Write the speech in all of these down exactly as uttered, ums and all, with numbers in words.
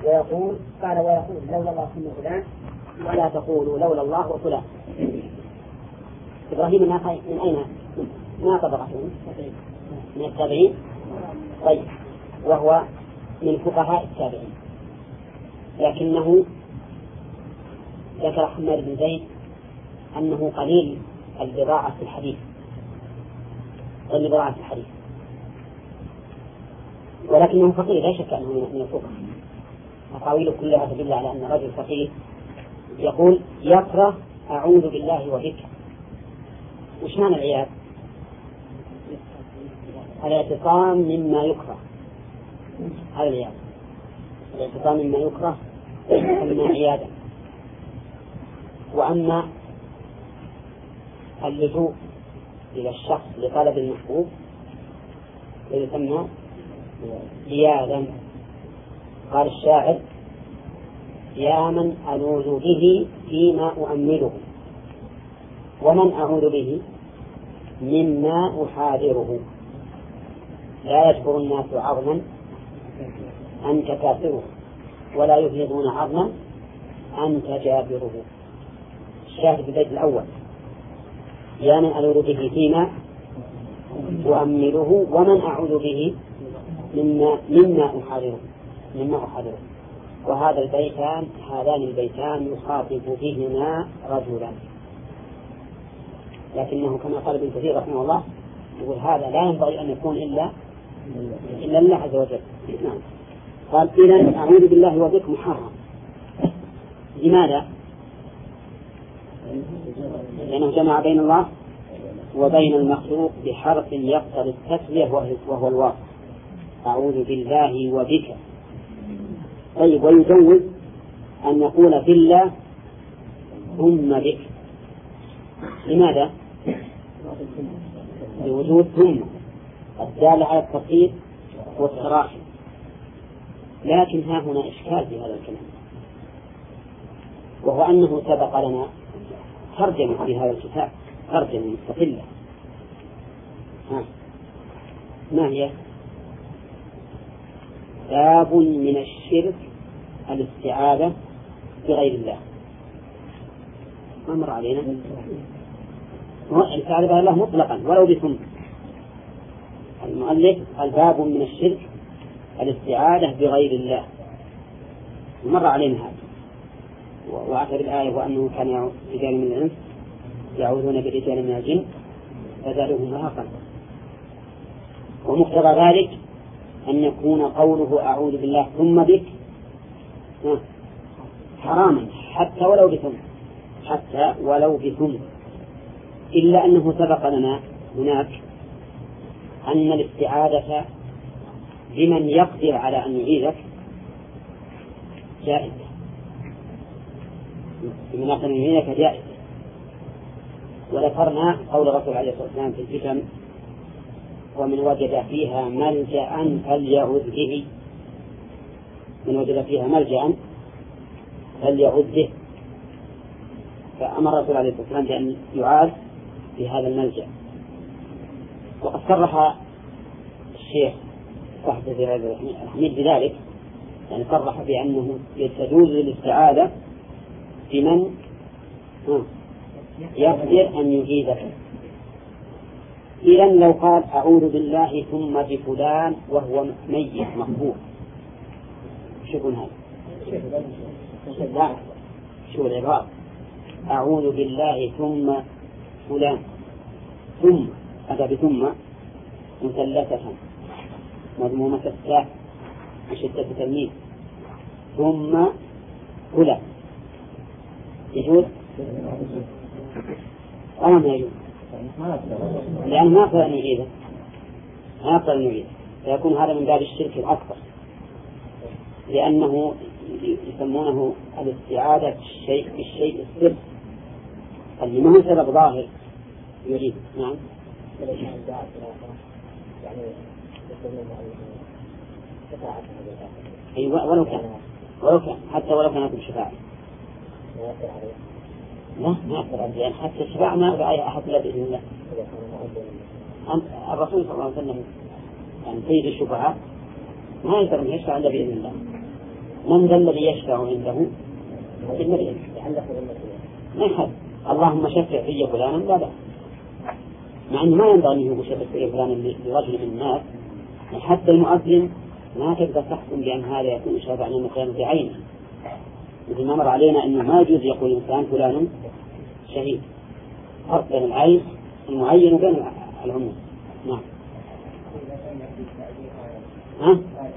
ويقول قال ويقول لولا الله ثم فلان ولا تقولوا لولا الله وفلان. إبراهيم النخعي من أين؟ ما طبقه من التابعين. طيب، وهو من فقهاء التابعين، لكنه ذكر حماد بن زيد أنه قليل البضاعة في الحديث البضاعة في الحديث ولكنه فقيه، لا شك أنه من الفقهاء. أقاويله كلها تدل على أن رجل فقيه يقول يكره أعوذ بالله وبك. وش معنى العياذ؟ الاعتصام مما يكره، هذا العياذ، الاعتصام مما يكره مما عياذا. وأما اللجوء إلى الشخص لطلب المحبوب يسمى عياذا. قال الشاعر يا من ألوذ به فيما أؤمله ومن أعوذ به مما أحاذره لا يجبر الناس عظما أنت كافره ولا يفيضون عظما أنت جابره. الشاهد في البيت الأول يا من ألوذ به فيما أؤمله ومن أعوذ به مما مما أحاذره مما أحاذره. وهذا البيتان هذان البيتان يخاطب بهما رجلا، لكنه كما قال ابن كثير رحمه الله يقول هذا لا ينبغي أن يكون إلا إلا الله عز وجل. نعم. قال إذن أعوذ بالله وبك محرم. لماذا؟ لأنه جمع بين الله وبين المخلوق بحرف يقتضي التسوية وهو الواو. أعوذ بالله وبك. طيب، ويجوز أن يقول بالله ثم بك. لماذا؟ لوجود ثم الدالة على التقييد والتراخي. لكن ها هنا إشكال في هذا الكلام، وهو أنه سبق لنا ترجمة في هذا الكتاب، ترجمة مستقلة. ها. ما هي؟ باب من الشرك الاستعاذة بغير الله. ما مر علينا الاستعاذة بغير الله مطلقا ولو بثم. المؤلف الباب من الشرك الاستعاذة بغير الله، مر علينا هذا. وآخر الآية وأنه كان رجال من الإنس يعوذون برجال من الجن فزادوهم رهقا. ومقتضى ذلك أن يكون قوله أعوذ بالله ثم بك حراما حتى ولو بثم حتى ولو بثم إلا أنه سبق لنا هناك أن الاستعاذة بمن يقدر على أن يعيذك جائزة، بمن يقدر أن يعيذك جائزة. وذكرنا قول الرسول عليه الصلاة والسلام في الفتن ومن وجد فيها ملجأ فليعوذ به، من وجد فيها ملجأ فليعوذ به. فأمر الرسول عليه الصلاة والسلام بأن يعاذ بهذا الملجأ. وقد صرح الشيخ صاحب الزرار الحميد بذلك، يعني صرح بأنه يجوز الاستعاذة بمن يقدر أن يجيزك. إذن لو قال أعوذ بالله ثم بفلان وهو ميت مقبول، شوفوا هذا لا شو العبارة أعوذ بالله ثم فلان، ثم أتى بثم مثلثة مضمومة التاء بشدة تلميذ ثم فلان، يجوز أو ما يجوز؟ لأن ما أقدر أن يعيده ما أقدر أن يعيده فيكون هذا من باب الشرك الأكبر، لأنه يسمونه الاستعاذة بالشيء بالشيء السر اللي ما هو سبب ظاهر يريد. نعم. أيوة ولو كان ولو كان حتى ولو كانت الشفاعة لا ما يقدر عليه، يعني حتى الشفاعة ما رأي أحد إلا بإذن الله. الرسول صلى الله عليه وسلم يعني سيد الشفعاء ما يقدر أن يشفع إلا بإذن الله. من ذا الذي يشفع عنده بالمريم ما يحب اللهم شفع في فلانا لا لا، مع أنه ما ينبغي أن يقول شفع في فلانا لرجل من الناس. حتى المؤذن ما تقدر تحكم بأن هذا يكون شافع عن المكان بعينه، مثل ما مر علينا أنه ما يجوز يقول الإنسان فلان شهيد، فرق بين العين المعين وبين العموم. نعم. ها؟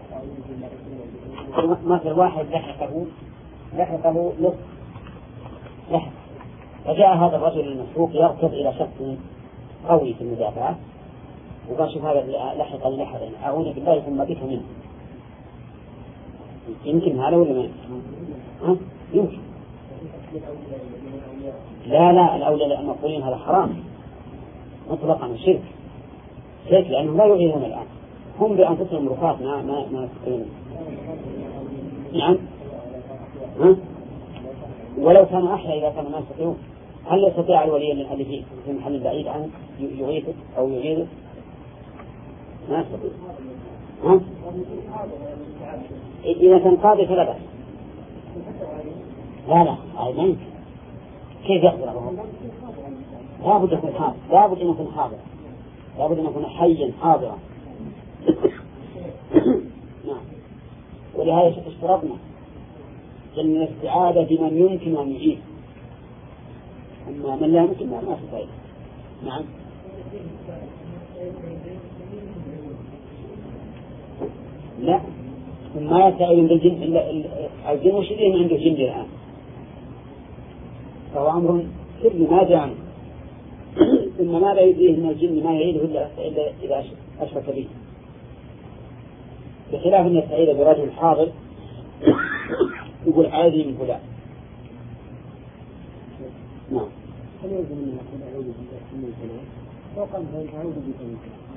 مثل واحد لحقه لحقه لص لحق، فجاء هذا الرجل المسروق يركض إلى شخص قوي في المدافعة وقال شوف هذا لحق لحق أعوذ بالله ثم بك منه. يمكن هذا ولا ما ها؟ يمكن. لا لا الأولى لأن نقولين هذا حرام مطلقا الشرك شرك، لأنهم لا يعينون الآن، هم بأنفسهم رفاق ما ما ما يستطيعون. نعم. ها؟ ولو كان أحيا إذا كان ما يستطيعون، هل يستطيع الولي الذي في محل بعيد عنه يغيثك أو يغيثك؟ ما يستطيع. ها؟ إذا كان قاضي فلا بأس. لا لا هذا ما يمكن. كيف يقدر على لا بد يكون حاضر، لا بد أن يكون حاضر، لا بد أن يكون حيا حاضرا. نعم. ولهذا اشترطنا أن الاستعاذة بمن يمكن أن يجيب، أما من لا يمكن ما في فائدة. نعم. لا ما يستعين بالجن إلا الجن وشدين عنده جن الآن، فهو أمر سري ما جاء عنه. ثم ماذا يدريه من الجن ما يعيده إلا إذا أشرك به، بخلاف أن يستعيد برجل حاضر يقول عادي من فلان. نعم. هل يجب أن يقول أعوذ من فلان؟ لو قال أعوذ بك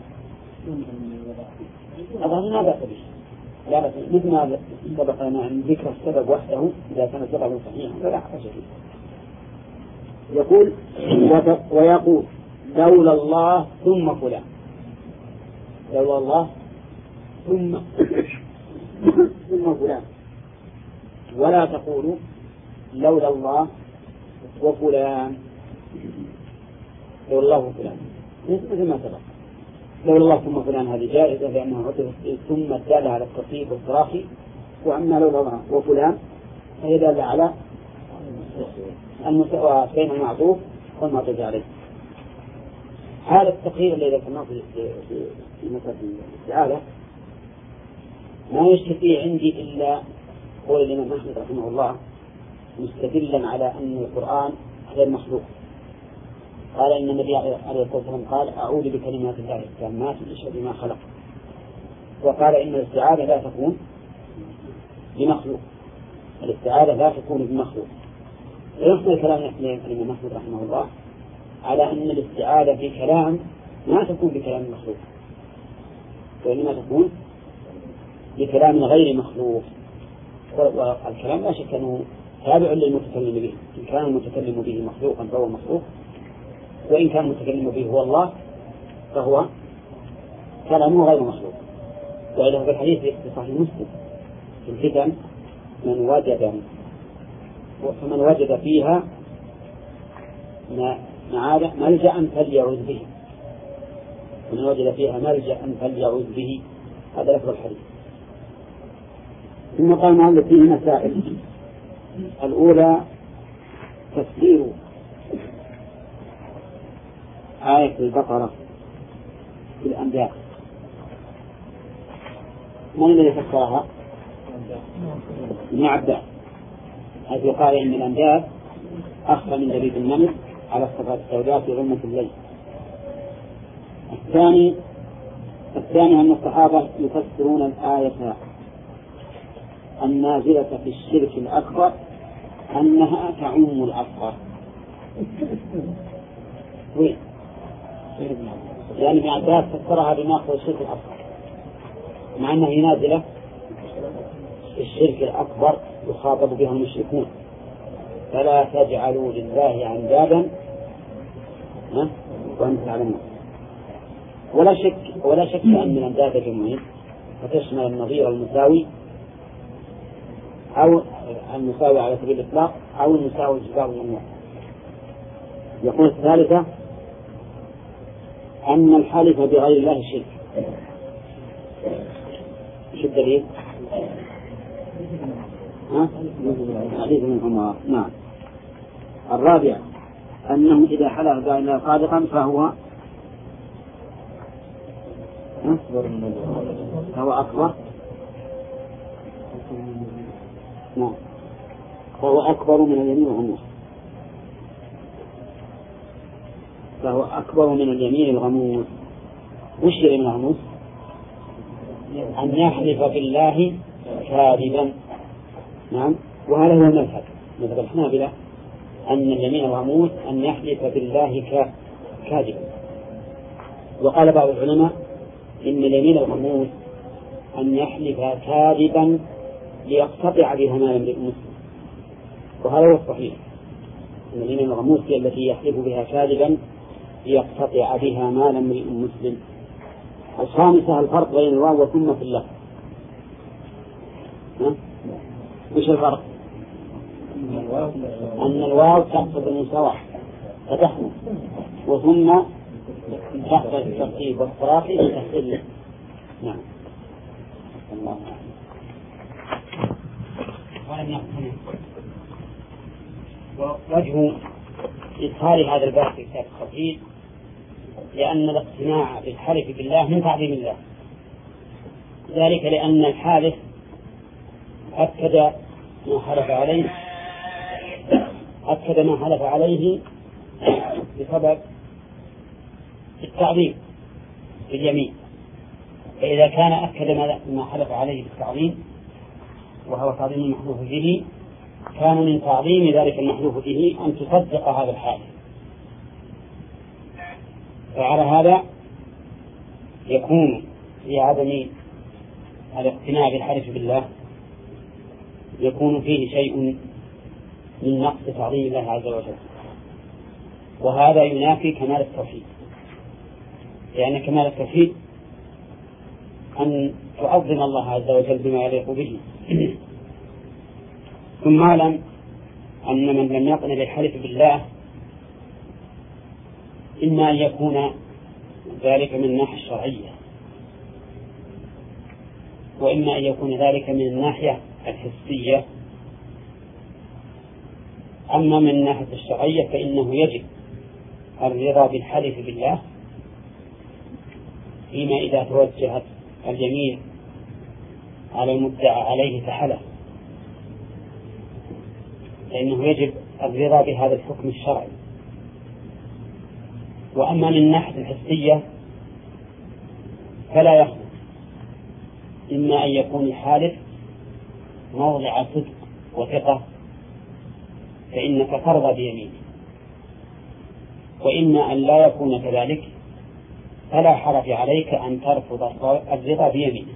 أظن ما بأس به، لا بأس مثل ما سبق لنا أن ذكر السبب وحده إذا كان السبب صحيحا فلا حرج فيه. يقول ويقول لولا الله ثم فلان، لولا الله ثم ثم فلان، ولا تقولوا لولا الله وفلان، لولا الله وفلان مثل ما سبق. لولا الله ثم فلان هذه جائزة لأنها عطفت ثم الدالة على الترتيب والتراخي، وأما لولا الله وفلان فهي دالة على المساواة بين المعطوف والمعطوف عليه. هذا التقرير الذي ذكرناه في مسألة الاستعاذة ما يشتكي عندي إلا قول الإمام أحمد رحمه الله مستدلا على أن القرآن غير مخلوق. قال إن النبي عليه الصلاة والسلام قال أعوذ بكلمات الله التامات من شر ما خلق، وقال إن الاستعاذة لا تكون بمخلوق، الاستعاذة لا تكون بمخلوق. ويحمل كلام الإمام أحمد رحمه الله على أن الاستعاذة بكلام ما تكون بكلام مخلوق، وإنما تكون بكلام غير مخلوق. والكلام لا شك أنه تابع للمتكلم به، إن كان المتكلم به مخلوقا فهو مخلوق، وإن كان المتكلم به هو الله فهو كلامه غير مخلوق. وإذا في الحديث في صحيح مسلم في الفتن من وجد فمن وجد فيها ملجأ فليعوذ به، من وجد فيها ملجأ فليعوذ به، هذا لفظ الحديث. ثم قال المؤلف فيه مسائل. الأولى تفسير آية البقرة في الأنبياء. من الذي فسرها؟ ابن عباس، حيث قال إن الأنبياء أخفى من دبيب النمل على الصفات السوداء في ظلمة الليل. الثاني الثاني أن الصحابة يفسرون الآية النازلة في الشرك الأكبر أنها تعم الأصغر. وين؟ يعني ابن عباس فسرها بما هو الشرك الأصغر، مع أنها نازلة في الشرك الأكبر يخاطب بها المشركون، فلا تجعلوا لله أندادا وأنتم تعلمون. ولا شك ولا شك أن الأنداد جمعين فتشمل النظير المساوي أو المساوي على سبيل الإطلاق أو المساوي إجبار الممنوع. يقول الثالثة أن الحلف بغير الله شرك. شو الدليل؟ ها؟ حديث من عمر. نعم. الرابع أنه إذا حلف بغير الله صادقا فهو فهو أكبر. نعم. فهو أكبر من اليمين الغموس. فهو أكبر من اليمين الغموس. وش اليمين الغموس؟ أن يحلف بالله كاذبا. نعم. وهذا هو المذهب مذهب الحنابلة أن اليمين الغموس أن يحلف بالله كاذبا. وقال بعض العلماء إن اليمين الغموس أن يحلف كاذبا ليقتطع بها مال امرئ مسلم، وهذا هو الصحيح. أن اليمين الغموس هي التي يحلف بها كاذبا ليقتطع بها مال امرئ مسلم. الخامسة الفرق بين الواو وثم في اللفظ. وش الفرق؟ أن الواو تقصد المساواة فتحمل، وثم تحت الترتيب والتراخي لتحصيل. نعم. الله. وجه إدخال هذا الباب في كتاب التوحيد لأن الاقتناع بالحلف بالله من تعظيم الله، ذلك لأن الحالف أكد ما حلف عليه أكد ما حلف عليه بسبب التعظيم باليمين. فإذا كان أكد ما حلف عليه بالتعظيم وهو تعظيم المحلوف به، كان من تعظيم ذلك المحلوف به أن تصدق هذا الحالف. فعلى هذا يكون في عدم الاقتناع بالحلف بالله يكون فيه شيء من نقص تعظيم الله عز وجل، وهذا ينافي كمال التوحيد، لأن كمال التوحيد أن تعظم الله عز وجل بما يليق به. ثم اعلم أن من لم يقن بالحلف بالله إما أن يكون ذلك من الناحية الشرعية، وإما أن يكون ذلك من الناحية الحسية. أما من الناحية الشرعية فإنه يجب الرضا بالحلف بالله فيما إذا توجهت اليمين على المدعى عليه فحلف، فإنه يجب الرضا بهذا الحكم الشرعي. وأما من الناحية الحسية فلا يخلو إما أن يكون الحالف موضع صدق وثقة فإنك ترضى بيمينه، وإما أن لا يكون كذلك فلا حرج عليك أن ترفض الرضا بيمينه.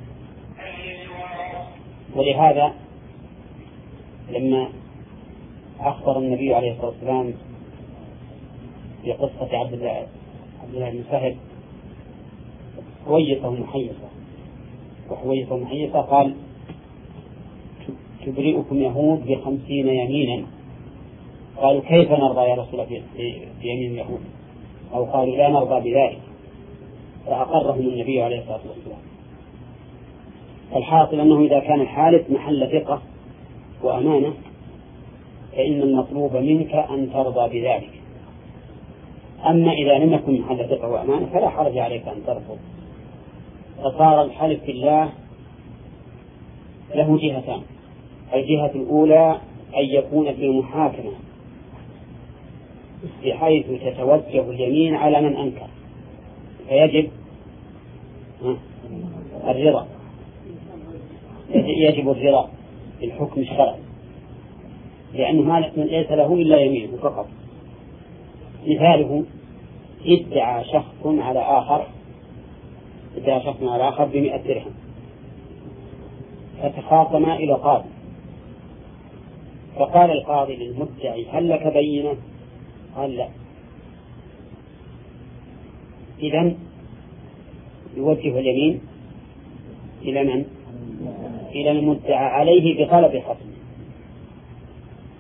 ولهذا لما أخبر النبي عليه الصلاة والسلام في قصة عبد الله عبد الله بن سهل حويصة محيصة وحويصة محيصة قال تبرئكم يهود بخمسين يمينا. قالوا كيف نرضى يا رسول الله بيمين اليهود؟ أو قالوا لا نرضى بذلك، فأقرهم النبي عليه الصلاة والسلام. الحاصل أنه إذا كان الحالف محل ثقة وأمانة فإن المطلوب منك أن ترضى بذلك. أما إذا لم يكن محل ثقة وأمانة فلا حرج عليك أن ترفض. فصار الحلف بالله له جهتان. الجهة الأولى أن يكون في محاكمة بحيث تتوجه اليمين على من أنكر، فيجب الرضا يجب الرضا بالحكم الشرعي، لأنه ليس له إلا يمينه فقط. مثاله ادعى شخص على آخر ادعى شخص على آخر بمئة درهم، فتخاصما إلى قاضي، فقال القاضي للمدعي هل لك بينة؟ قال لا. إذن يوجه اليمين إلى من؟ إلى المدعى عليه بطلب خصمه،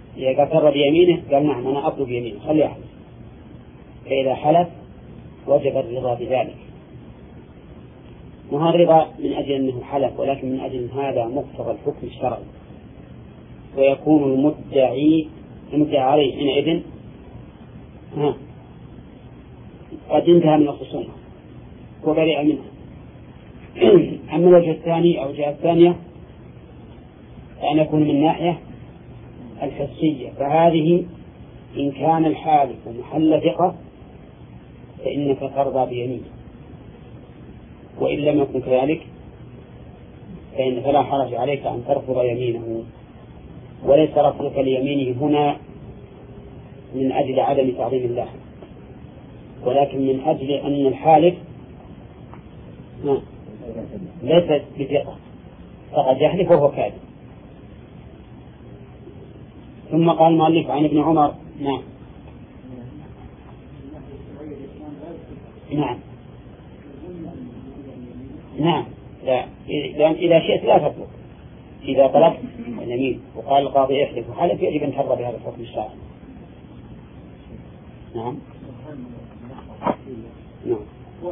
إذا قصر بيمينه قال نعم أنا أطلب يمينه خليه يحلف. فإذا حلف وجب الرضا بذلك. وهذا الرضا من أجل أنه حلف، ولكن من أجل هذا مقتضى الحكم الشرعي، ويكون المدعي المدعي عليه حينئذ قد انتهى من الخصومة وبرئ منها. أما الوجه الثاني أو الجهة الثانية فأن يكون من ناحية الحسية، فهذه إن كان الحالف محل ثقة فإنك ترضى بيمينه، وإن لم يكن كذلك فإن فلا حرج عليك أن ترفض يمينه. وليس رفضك ليمينه هنا من أجل عدم تعظيم الله، ولكن من أجل أن الحالف ليس بثقة فقد يحلف وهو كاذب. ثم قال المؤلف عن ابن عمر. نعم نعم نعم لا إذا شئت لا تطلب. إذا طلبت اليمين وقال القاضي يحلف وحلف يجب أن ترضى بهذا الحكم الشرعي. نعم نعم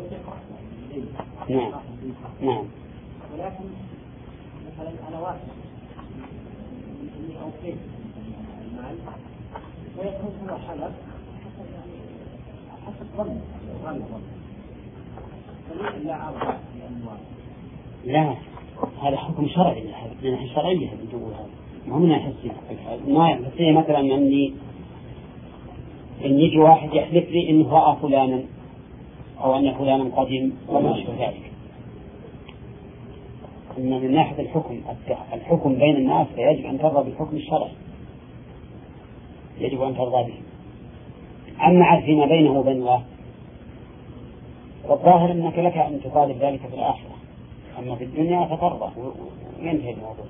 نعم نعم ولكن مثلا أنا واحد إني أوفيت المال ويكون هو حلف حسب ظن غالب ظن لا أرضى لأموال. لا هذا حكم شرعي من ناحية شرعية بتقول هذا ما من ناحية ما يحسي مثلا أني إن يجي واحد يحلف لي إنه رأى فلانا أو أن فلانا قديم وما أشبه ذلك. إن من ناحية الحكم الحكم بين الناس فيجب أن ترضى بالحكم الشرعي، يجب أن ترضى به. أما فيما بينه وبين الله والظاهر أنك لك أن تطالب ذلك في الآخرة، أما في الدنيا فترضى وينتهي الموضوع.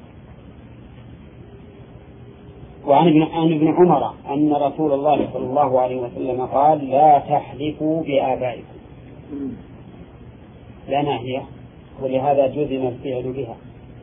وعن ابن عمر أن رسول الله صلى الله عليه وسلم قال لا تحلفوا بآبائكم. لا ناهية، ولهذا جزم الفعل بها.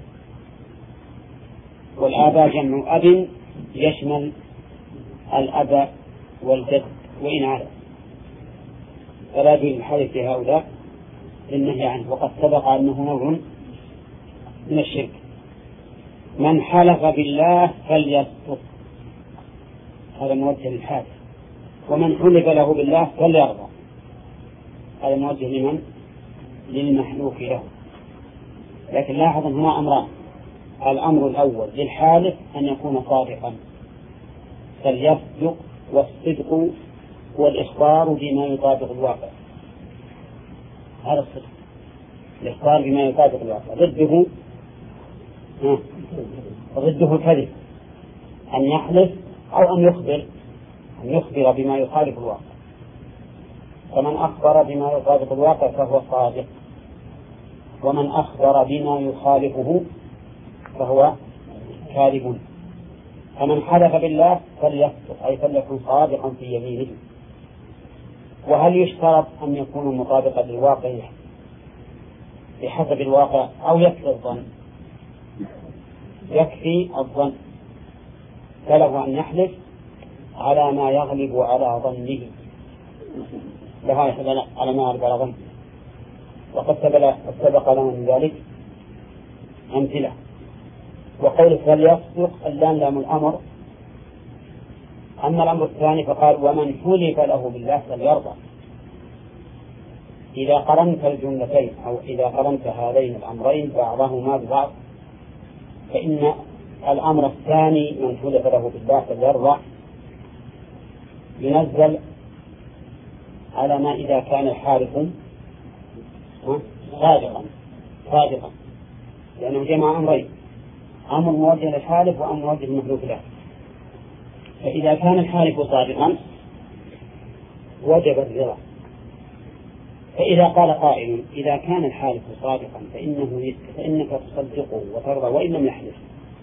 والآباء جمع أب يشمل الأب والجد وإن على، فلا يجوز الحلف بهؤلاء للنهي عنه، وقد سبق أنه نوع من الشرك. من حلف بالله فليصدق، هذا موجه للحالف. ومن حلف له بالله فليرضى، هذا موجه لمن؟ للمحلوف له. لكن لاحظ هنا أمران. الأمر الأول للحالف أن يكون صادقا، فليصدق، والصدق هو الإخبار بما يطابق الواقع. هذا الصدق الإخبار بما يطابق الواقع. ضده ضده الكذب، أن يحلف أو أن يخبر أن يخبر بما يخالف الواقع. فمن أخبر بما يطابق الواقع فهو صادق، ومن أخبر بما يخالفه فهو كاذب. فمن حلف بالله فليصدق، أي فليكن صادقا في يمينه. وهل يشترط أن يكون مطابقا للواقع بحسب الواقع أو يكفي الظن؟ يكفي الظن، فله أن يحلف على ما يغلب على ظنه، لا يحلف على ما يغلب على ظنه. وقد سبق لنا من ذلك أمثلة. وقول فليصدق اللام لام الأمر. أما الأمر الثاني فقال ومن حلف له بالله فليرضى. إذا قرنت الجملتين أو إذا قرنت هذين الأمرين بعضهما ببعض فإن الأمر الثاني من حلف له بالله فليرضى ينزل على ما إذا كان الحالف صادقا صادقا لأنه جمع أمرين، أمر موجه للحالف وأمر موجه للمحلوف له. فإذا كان الحالف صادقا وجب الرضا. فإذا قال قائل إذا كان الحالف صادقا فإنه فإنك تصدقه وترضى وإن لم يحلف،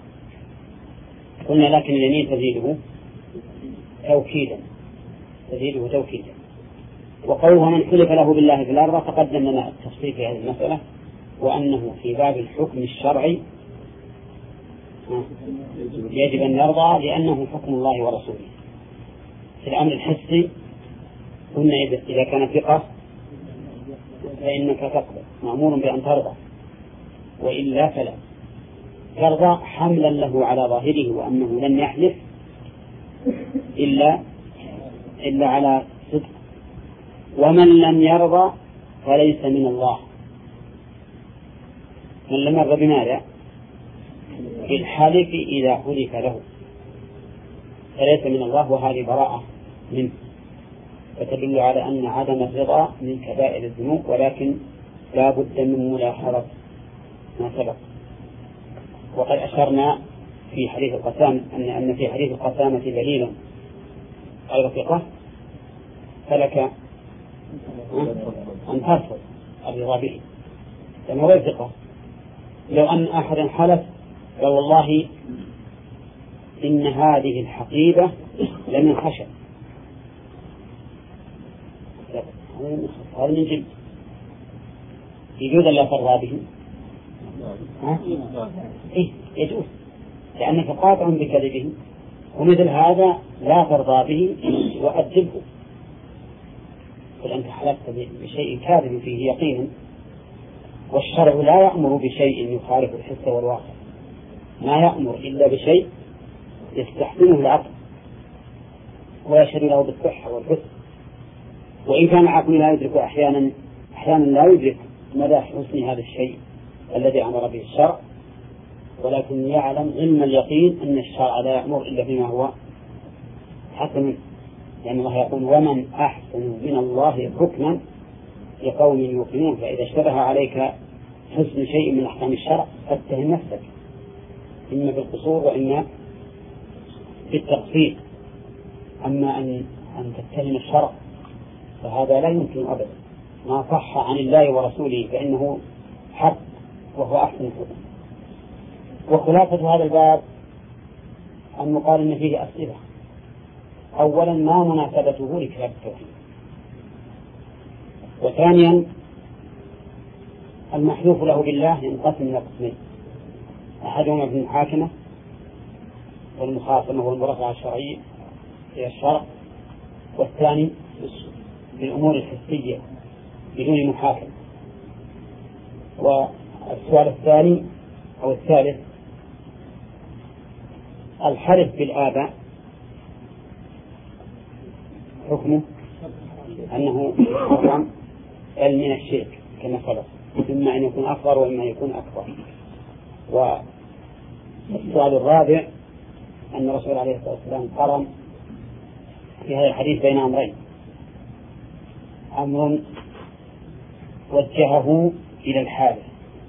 قلنا لكن اليمين تزيده توكيدا تزيده توكيدا. وقوله من حلف له بالله في الأرض تقدم لنا التفصيل في هذه المسألة، وأنه في باب الحكم الشرعي يجب أن يرضى لأنه حكم الله ورسوله. في الأمر الحسي قلنا إذا كان ثقة فإنك تقبل، مأمور بأن ترضى، وإلا فلا. ترضى حملا له على ظاهره وأنه لن يحلف إلا إلا على صدق. ومن لم يرضى فليس من الله. من لم يرضى بماذا؟ بالحلف إذا حلف له فليس من الله، وهذه براءة منه، فتدل على أن عدم الرضا من كبائر الذنوب، ولكن لا بد من ملاحظة ما سبق. وقد أشرنا في حديث القسامة أن أن في حديث القسامة دليلا غير ثقة، فلك أن ترفض الرضا به لأنه غير ثقة. لو أن أحدا حلف لو والله إن هذه الحقيبة لمن خشب، هذا من جلد، يجوز لا ترضى به؟ إيه يجوز، لأنك قاطع بكذبه، ومثل هذا لا ترضى به وأدبه. فأنت حلفت بشيء كاذب فيه يقينا، والشرع لا يأمر بشيء يخالف الحس والواقع، ما يأمر إلا بشيء يستحسنه العقل ويشهد له بالصحة والحسن. وإن كان العقل لا يدرك أحيانا أحيانا لا يدرك مدى حسن هذا الشيء الذي أمر به الشرع، ولكن يعلم علم اليقين أن الشرع لا يأمر إلا بما هو حسن، لأن الله يقول ومن أحسن من الله حكما لقوم يوقنون. فإذا اشتبه عليك حسن شيء من أحكام الشرع فاتهم نفسك، إما بالقصور وإما بالتقصير. أما أن أن تتهم الشرع فهذا لا يمكن أبدا، ما صح عن الله ورسوله فإنه حق وهو أحسن الحكم. وخلاصة هذا الباب أن نقال إن فيه أسئلة. أولا ما مناسبته لكتاب التوحيد، وثانيا المحلوف له بالله ينقسم إلى قسمين، أحدهما بالمحاكمة والمخاصمة والمرافعة الشرعية إلى الشرع، والثاني بالأمور الحسية بدون محاكمة. والسؤال الثاني أو الثالث الحلف بالآباء حكمه أنه حرام بل من الشرك كما سبق، إما أن يكون أصغر وإما أن يكون أكبر. والسؤال الرابع أن الرسول عليه الصلاة والسلام قرن في هذا الحديث بين أمرين: أمر وجهه إلى الحالف،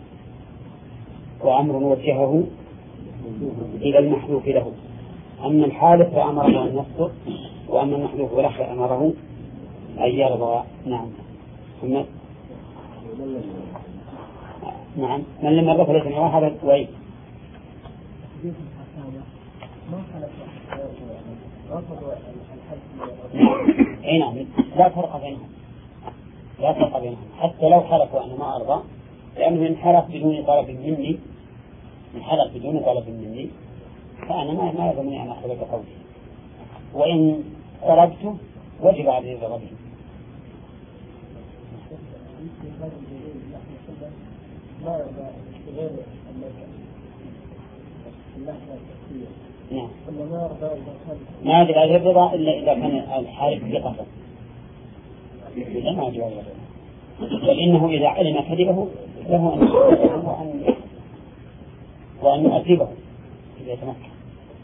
وأمر وجهه إلى المحلوف له. أما الحالف فأمره أن يصدق، وأما المحلوف له فأمره أن يرضى. نعم. نعم من لم يرضى فليس من هذا وعيد. اي نعم لا فرق بينهم، لا فرق بينهم حتى لو حلفوا أنا ما أرضى، لأنه إن حلف بدون طلب مني إن حلف بدون طلب مني فأنا ما ما يلزمني أن أخذ بقولي، وإن طلبته وجب عليه الرضا به. نعم ما يجب عليه الرضا إلا إذا كان الحالف بقصد، إذا ما يجب عليه الرضا، بل إنه إذا علم كذبه له أن وأن وأن يؤدبه إذا تمكن.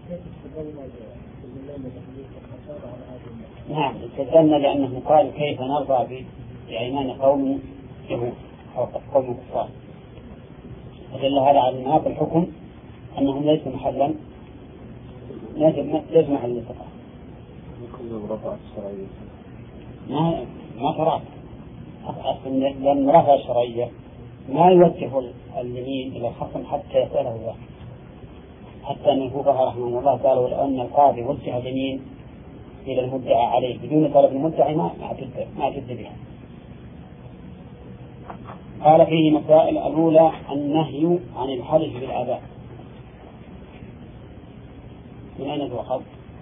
نعم استدلنا لأنه قال كيف نرضى بأيمان قوم يهود أو قوم كفار، فدل هذا على أن هذا الحكم أنهم ليسوا محلا ليس محل الاتفاق. ما ما ترى لأن المرافعة الشرعية ما يوجه اليمين إلى الخصم حتى يسأله ذلك، حتى أن الفقهاء رحمه الله قالوا لو أن القاضي وجه اليمين إلى المدعى عليه بدون طلب المدعي ما ما اعتد بها. قال فيه مسائل: الأولى النهي عن الحلف بالآباء، من أين تؤخذ؟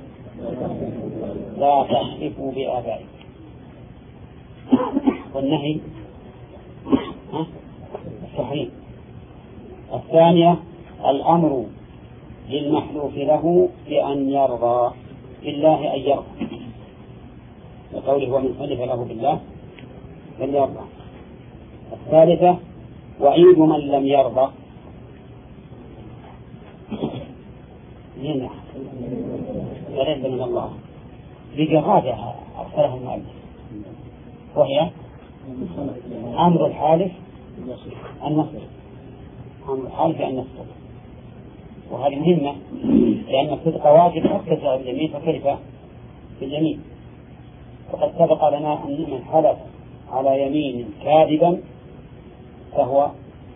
لا تحلفوا بآبائكم. والنهي التحريم. الثانية الأمر للمحلوف له بأن يرضى بالله أن يرضى، وقوله ومن حلف له بالله فليرضى. الثالثة وعيد من لم يرضى ينعم فليس من الله. بقى رابعة أرسلها المؤلف، وهي أمر الحالف النصر، أمر الحالف أن نصر، وهذه مهمة لأن الصدق واجب حتى في اليمين، فكيف في اليمين؟ وقد سبق لنا أن من حلف على يمين كاذبا فهو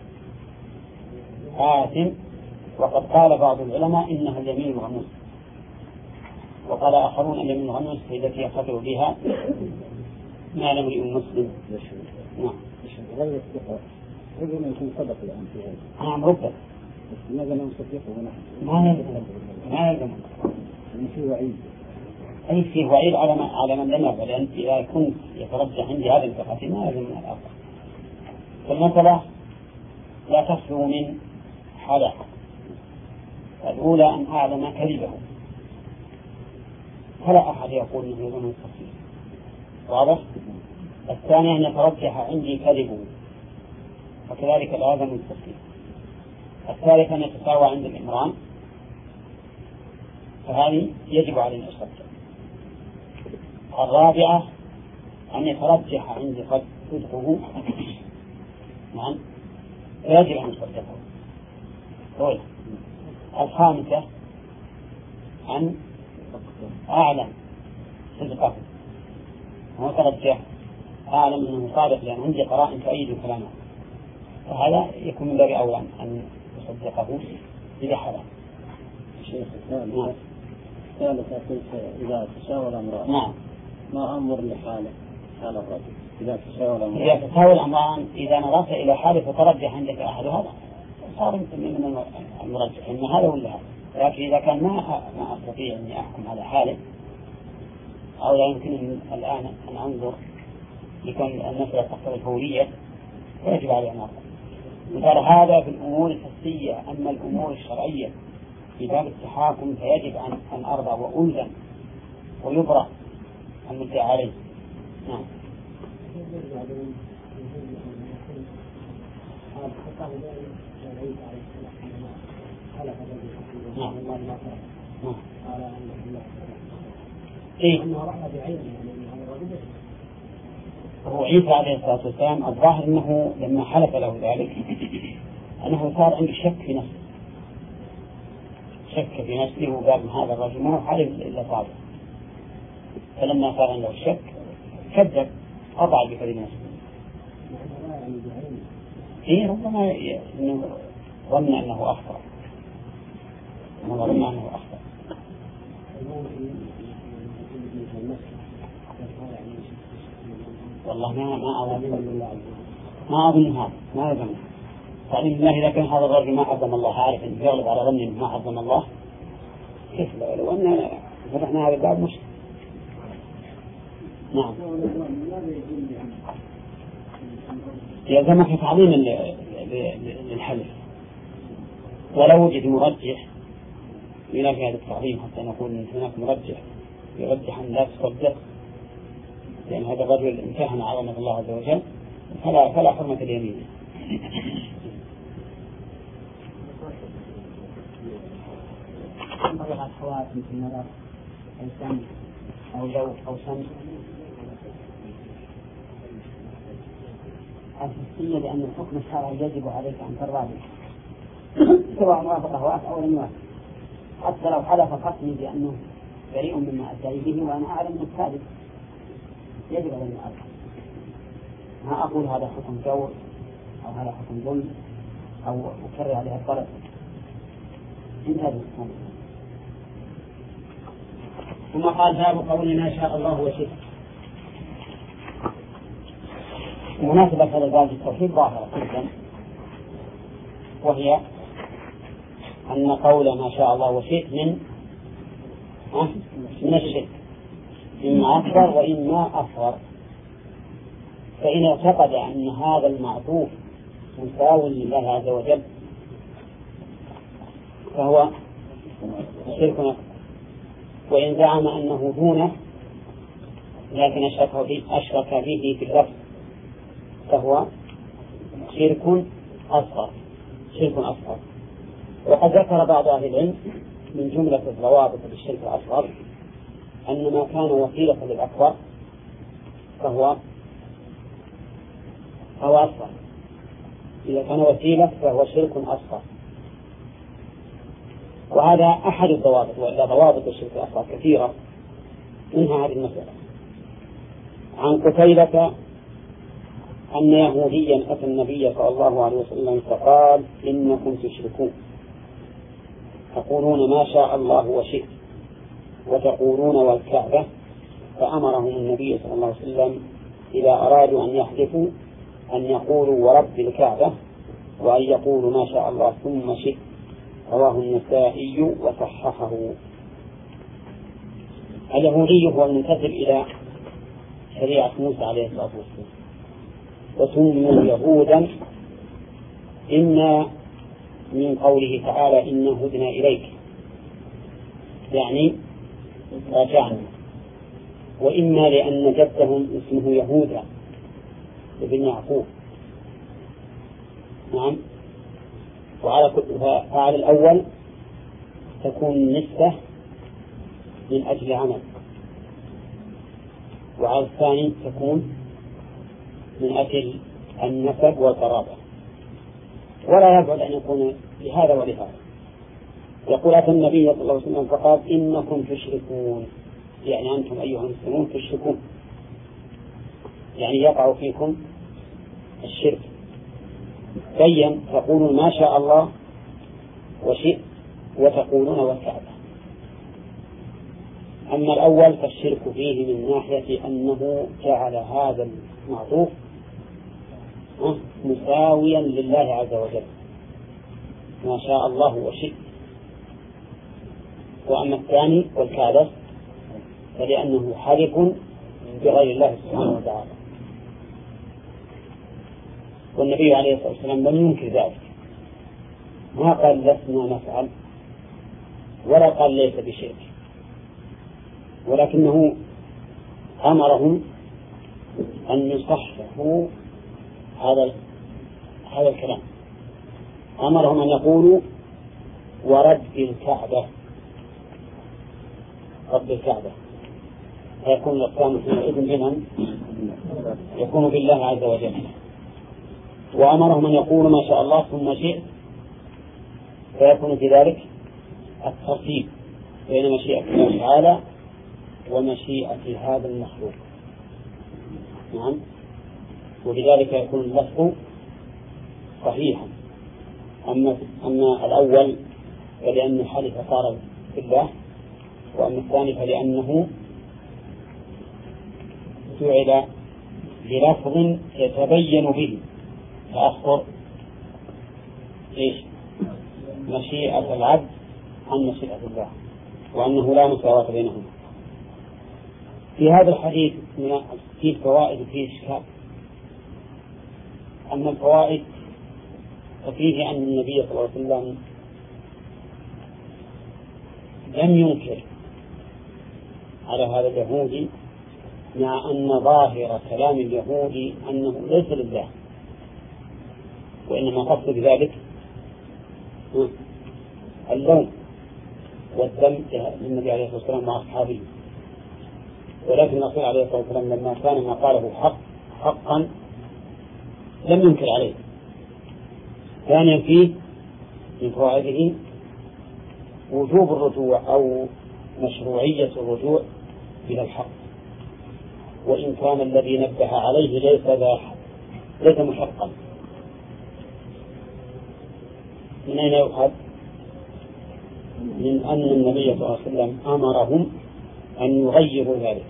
آثم، وقد قال بعض العلماء إنها اليمين الغموس، وقال آخرون اليمين الغموس هي التي يخطئ بها ما لم يكن مسلم. نعم. غير الثقة ربما يكون صدق الآن في هذا. نعم ربما. بس ماذا نصدقه ونحن؟ ما يلزم. ما يلزم. في وعيد. أي فيه وعيد على ما على من لم يقبل، لأن إذا كنت يترجح عندي هذه الثقة ما يلزم من الأفضل. فالمسألة لا تخلو من حالة. الأولى أن أعلم كذبه، فلا أحد يقول إنه يلزم التصديق. واضح؟ الثانية أن يترجح عندي كذبه، وكذلك لا يلزم التصديق. الثالثة أن يتساوى عند الإمران، فهذه يجب علينا الصدق. الرابعة أن يترجح عندي قد صدقه، نعم، فيجب أن يصدقه. الخامسة أن أعلم صدقه وترجح، أعلم أنه صادق لأن عندي قرائن تؤيد كلامه، فهذا يكون من باب أولى أن يصدقه إذا حلم. شيخ الثالثة الثالثة إذا تساوى الأمران. نعم. ما أمر لحاله حال الرجل إذا تساوى الأمران. إذا تساوى الأمران إذا نظرت إلى حاله فترجح عندك أحد هذا صار من المرجح إن هذا ولا هذا، لكن إذا كان ما ما أستطيع أني أحكم على حاله أو لا يمكن الآن أن أنظر لكون المسألة تحت الفورية فيجب علي أن أرضى. مثال هذا في الأمور الحسية، أما الأمور الشرعية في باب التحاكم فيجب أن أن أرضى وألزم ويبرأ المدعى عليه. نعم. نعم. نعم. إيه؟ هو عيسى عليه الصلاة والسلام الظاهر أنه لما حلف له ذلك أنه صار عنده شك في نفسه، شك في نفسه وقال هذا الرجل ما هو حالف إلا صادق، فلما صار عنده الشك كذب أضع بكذب نفسه. إيه ربما إنه ظن أنه أخطأ، ظن أنه أخطأ. والله ما ما أظن ما أظن هذا ما أظن تعليم الله. إذا كان هذا الرجل ما عظم الله، عارف أن يغلب على ظنه ما عظم الله، كيف لو أن فتحنا هذا الباب مش نعم يلزمك تعظيم للحلف، ولو وجد مرجح ينافي هذا التعظيم حتى نقول إن هناك مرجح يرجح أن لا تصدق، لأن هذا الرجل امتهن عظمة الله عز وجل، فلا فلا حرمة اليمين. بعض الأخوات مثل نظر أو سمع أو ذوق أو سمع الحسية، لأن الحكم الشرعي يجب عليك أن ترضى به سواء وافق أهواءك أو لم يوافق، حتى لو حلف قسمي بأنه بريء مما أدعي به وأنا أعلم أنه كاذب يجب علينا أن أرضى. ما أقول هذا حكم جور أو هذا حكم ظلم أو أكرر عليها الطلب، انتهى الحكم. ثم قال باب قول ما شاء الله وشئت. مناسبة هذا الباب التوحيد ظاهرة جدا، وهي أن قول ما شاء الله وشئت من من الشرك، إما أكبر وإما أصغر. فإن اعتقد أن هذا المعطوف مساوي لله عز وجل فهو شرك أكبر، وإن زعم أنه دونه لكن أشرك به, أشرك به في اللفظ فهو شرك أصغر شرك أصغر. وقد ذكر بعض أهل العلم من جملة الضوابط للشرك الأصغر أن ما كان وسيلة للأكبر فهو فهو أصغر، إذا كان وسيلة فهو شرك أصغر. وهذا أحد الضوابط، وإلا ضوابط الشرك الأصغر كثيرة، منها هذه المسألة. عن قتيبة أن يهوديا أتى النبي صلى الله عليه وسلم فقال إنكم تشركون، تقولون ما شاء الله وشئت وتقولون والكعبة، فأمرهم النبي صلى الله عليه وسلم إذا أرادوا أن يحلفوا أن يقولوا ورب الكعبة وأن يقولوا ما شاء الله ثم شئت. رواه النسائي وصححه. اليهودي هو المنتسب إلى شريعة موسى عليه الصلاة والسلام، وسموا يهودا إما من قوله تعالى إنا هدنا إليك يعني راجعنا، وإما لأن جدهم اسمه يهودا ابن يعقوب. نعم. وعلى فعل الأول تكون نسبة من أجل عمل، وعلى الثاني تكون من أجل النسب والقرابة، ولا يبعد أن يكون لهذا ولهذا. يقول أتى النبي صلى الله عليه وسلم فقال إنكم تشركون، يعني أنتم أيها المسلمون تشركون، يعني يقع فيكم الشرك. بين تقولون ما شاء الله وشئت وتقولون والكعبة. أما الأول فالشرك فيه من ناحية أنه جعل هذا المعطوف مساويا لله عز وجل ما شاء الله وشئت. وأما الثاني والكعبة فلأنه حلف بغير الله سبحانه وتعالى، والنبي عليه الصلاة والسلام لم ينكر ذلك، ما قال لسنا نفعل ولا قال ليس بشيء، ولكنه أمرهم أن يصححوا هذا هذا الكلام. أمرهم أن يقولوا ورب الكعبة، رب الكعبة، فيكون الإقسام حينئذ بمن؟ يكون بالله عز وجل. وأمرهم أن يقولوا ما شاء الله ثم شئت، فيكون في ذلك الترتيب بين مشيئة الله تعالى ومشيئة هذا المخلوق. نعم. وبذلك يكون اللفظ صحيحا. أما أما الأول فلأنه حلف صار بالله، وأما الثاني فلأنه جعل بلفظ يتبين به تأخر إيش مشيئة العبد عن مشيئة الله، وأنه لا مساواة بينهما. في هذا الحديث من فيه فوائد وفيه إشكال. أما الفوائد ففيه أن النبي صلى الله عليه وسلم لم ينكر على هذا اليهودي، مع أن ظاهر كلام اليهودي أنه ليس لله، وإنما قصد بذلك اللوم والذم للنبي عليه الصلاة والسلام مع أصحابه. ولكن الرسول عليه الصلاة والسلام لما كان ما قاله حق حقا لم ينكر عليه. ثانيا فيه من فوائده وجوب الرجوع أو مشروعية الرجوع إلى الحق، وإن كان الذي نبه عليه ليس ذا ليس محقا. من أين يؤخذ؟ من أن النبي صلى الله عليه وسلم أمرهم أن يغيروا ذلك.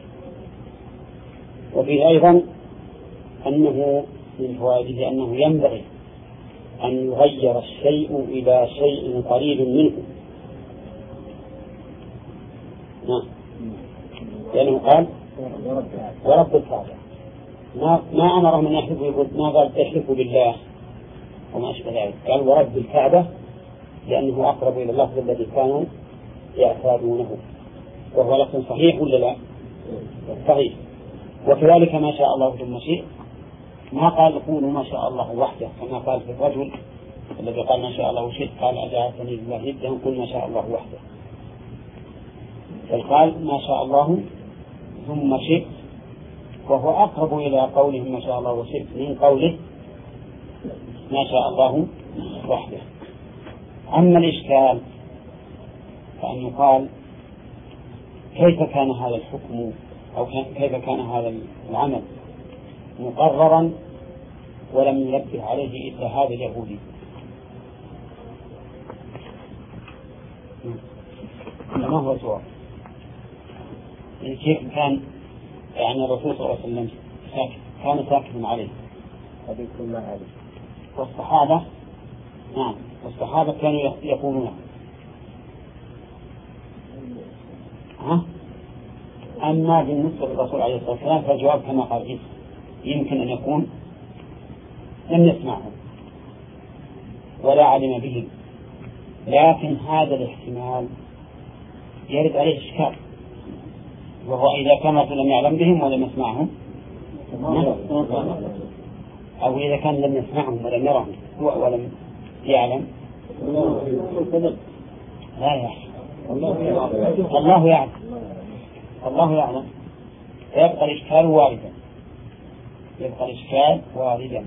وفيه أيضا أنه من فوائده أنه ينبغي أن يغير الشيء إلى شيء قريب منه. نعم، لأنه قال ورب الكعبة، ما ما أمرهم أن يحلفوا، يقول ما قال احلفوا بالله وما أشبه ذلك، قال ورب الكعبة لأنه أقرب إلى اللفظ الذي كانوا يعتادونه، وهو لفظ صحيح ولا لا؟ صحيح. وكذلك ما شاء الله ثم شئت، ما قال قولوا ما شاء الله وحده كما قال في الرجل الذي قال ما شاء الله وشئت، قال أجعلتني لله ندا قل ما شاء الله وحده، بل قال ما شاء الله ثم شئت، وهو أقرب إلى قولهم ما شاء الله وشئت من قوله ما شاء الله وحده. أما الإشكال فأن يقال كيف كان هذا الحكم أو كيف كان هذا العمل مقررا ولم ينبه عليه إلا هذا اليهودي. ما هو الجواب؟ كيف كان يعني الرسول صلى الله عليه وسلم كان ساكتا عليه والصحابة نعم والصحابة كانوا يقولون ها؟ أما بالنسبة للرسول عليه الصلاة والسلام فالجواب كما قال يمكن أن يكون لم يسمعهم ولا علم بهم، لكن هذا الاحتمال يرد عليه إشكال، وهو إذا كان لم يعلم بهم ولم يسمعهم أو إذا كان لم يسمعهم ولم يرهم ولم يعلم لا يعلم الله يعلم الله يعلم يبقى الإشكال واردا يبقى الإشكال واردا.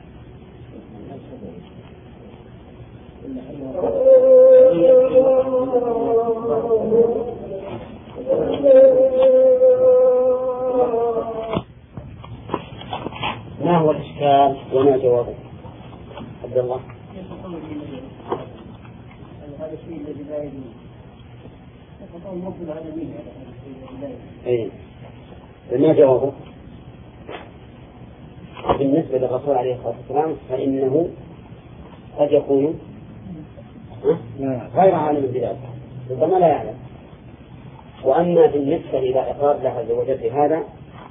ما هو الإشكال وما جوابه؟ عبد الله. هذا الشيء الذي لا يجوز فقال مطلع على مين اي ما جوابه؟ بالنسبة للرسول عليه الصلاة والسلام فإنه قد يكون غير عالم بذلك ربما لا يعلم. وأما بالنسبة إلى إقرار الله عز وجل بهذا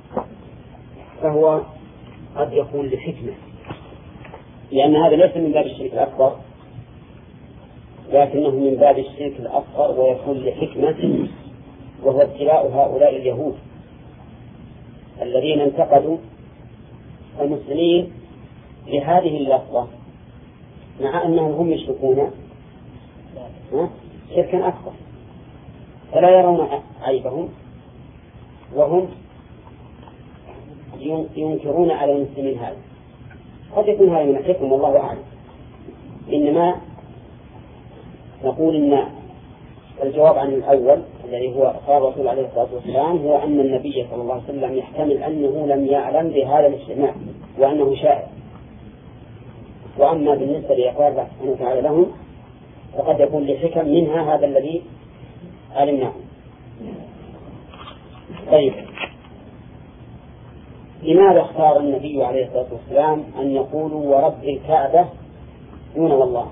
فهو قد يكون لحكمة، لأن هذا ليس من باب الشرك الأكبر لكنه من باب الشرك الأصغر ويكون لحكمة، وهو ابتلاء هؤلاء اليهود الذين انتقدوا المسلمين لهذه اللفظة مع أنهم هم يشركون شركا أكبر فلا يرون عيبهم وهم ينكرون على المسلمين هذا. قد يكون هذا من الحكم والله أعلم، إنما نقول إن الجواب عن الأول الذي هو قال الرسول عليه الصلاة والسلام هو أن النبي صلى الله عليه وسلم يحتمل أنه لم يعلم بهذا الاجتماع وأنه شاعر. وأما بالنسبة لإقرار الله سبحانه وتعالى لهم فقد يكون لحكم منها هذا الذي علمناه. طيب لماذا اختار النبي عليه الصلاة والسلام أن يقولوا ورب الكعبة دون والله؟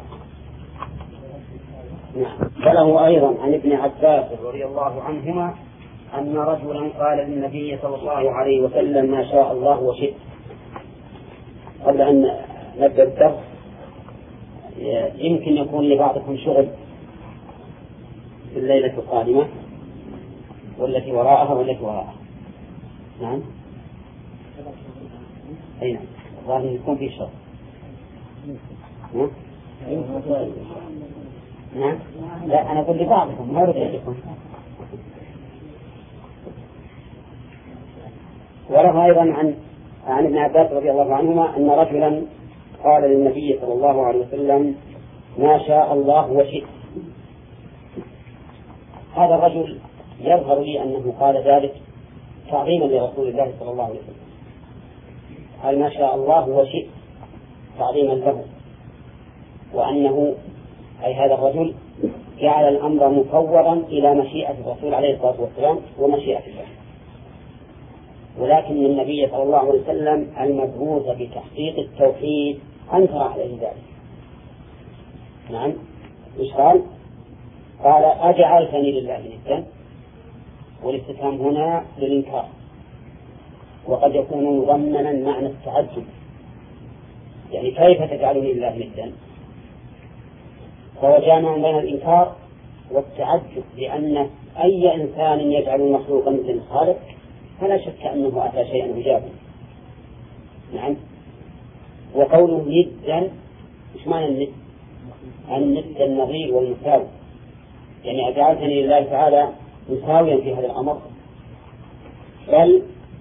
نعم. وله أيضا عن ابن عباس رضي الله عنهما أن رجلا قال للنبي صلى الله عليه وسلم ما شاء الله وشئت. قبل أن نبدأ الدرس يمكن يكون لبعضكم شغل في الليلة القادمة والتي وراءها والتي وراءها. نعم أي نعم الظاهر يكون في شغل. نعم نعم لا أنا أقول لبعضكم ما أريد أن وله أيضا عن عن ابن عباس رضي الله عنهما أن رجلا قال للنبي صلى الله عليه وسلم ما شاء الله وشئت. هذا الرجل يظهر لي أنه قال ذلك تعظيما لرسول الله صلى الله عليه وسلم، قال ما شاء الله وشئت تعظيما له، وأنه أي هذا الرجل جعل الأمر مفوضا إلى مشيئة الرسول عليه الصلاة والسلام ومشيئة الله، ولكن النبي صلى الله عليه وسلم المبعوث بتحقيق التوحيد أنكر عليه ذلك. نعم إيش قال؟ قال أجعلتني لله ندا والاستفهام هنا للإنكار، وقد يكون مضمنا معنى التعجب، يعني كيف تجعلني الله ندا؟ فهو جامع بين الإنكار والتعجب، لأن أي إنسان يجعل مخلوقا مثل الخالق فلا شك أنه أتى شيئا عجابا. نعم. وقوله ندا، إيش معنى الند؟ الند النظير والمساوي، يعني أجعلتني لله تعالى مساويا في هذا الأمر، بل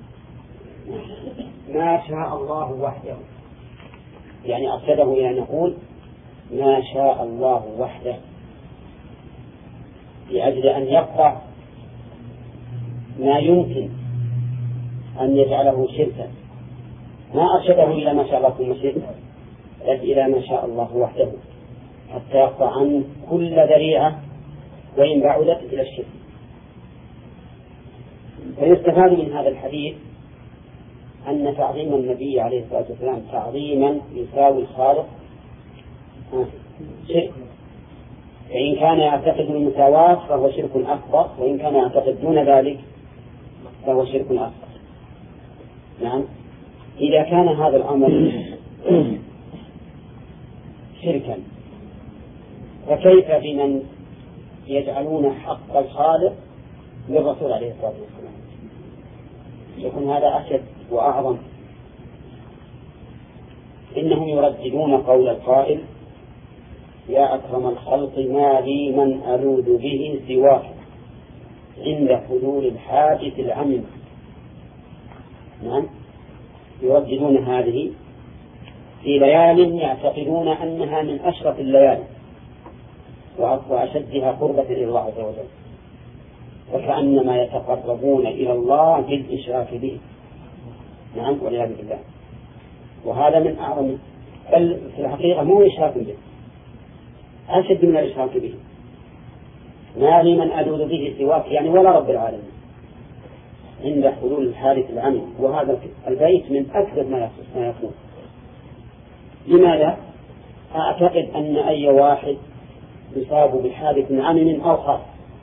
ما شاء الله وحده، يعني أرشده إلى أن نقول ما شاء الله وحده، لأجل أن يقطع ما يمكن أن يجعله شركا، ما أرشده إلى ما شاء الله ثم شرك، بل إلى ما شاء الله وحده، حتى يقطع عنه كل ذريعة وإن بعدت إلى الشرك. فيستفاد من هذا الحديث أن تعظيم النبي عليه الصلاة والسلام تعظيما يساوي الخالق شرك، فإن كان يعتقد المساواة فهو شرك أكبر، وإن كان يعتقد دون ذلك فهو شرك أكبر. نعم. إذا كان هذا الأمر شركا فكيف بمن يجعلون حق الخالق للرسول عليه الصلاة والسلام؟ يكون هذا أشد وأعظم. إنهم يرددون قول القائل يا أكرم الخلق ما لي من ألوذ به سواك عند حلول الحادث العميم. نعم. يرددون هذه في ليال يعتقدون أنها من أشرف الليالي وأشدها قربة إلى الله عز وجل، وكأنما يتقربون إلى الله بالإشراك به. نعم، والعياذ بالله. وهذا من أعظم، بل في الحقيقة مو إشراك به، أشد من الإشراك به. ما لي من ألوذ به سواك، يعني ولا رب العالمين، عند حلول الحادث العميم. وهذا البيت من أكثر ما يكون. لماذا؟ أعتقد أن أي واحد يصاب بحادث عميم أو خاص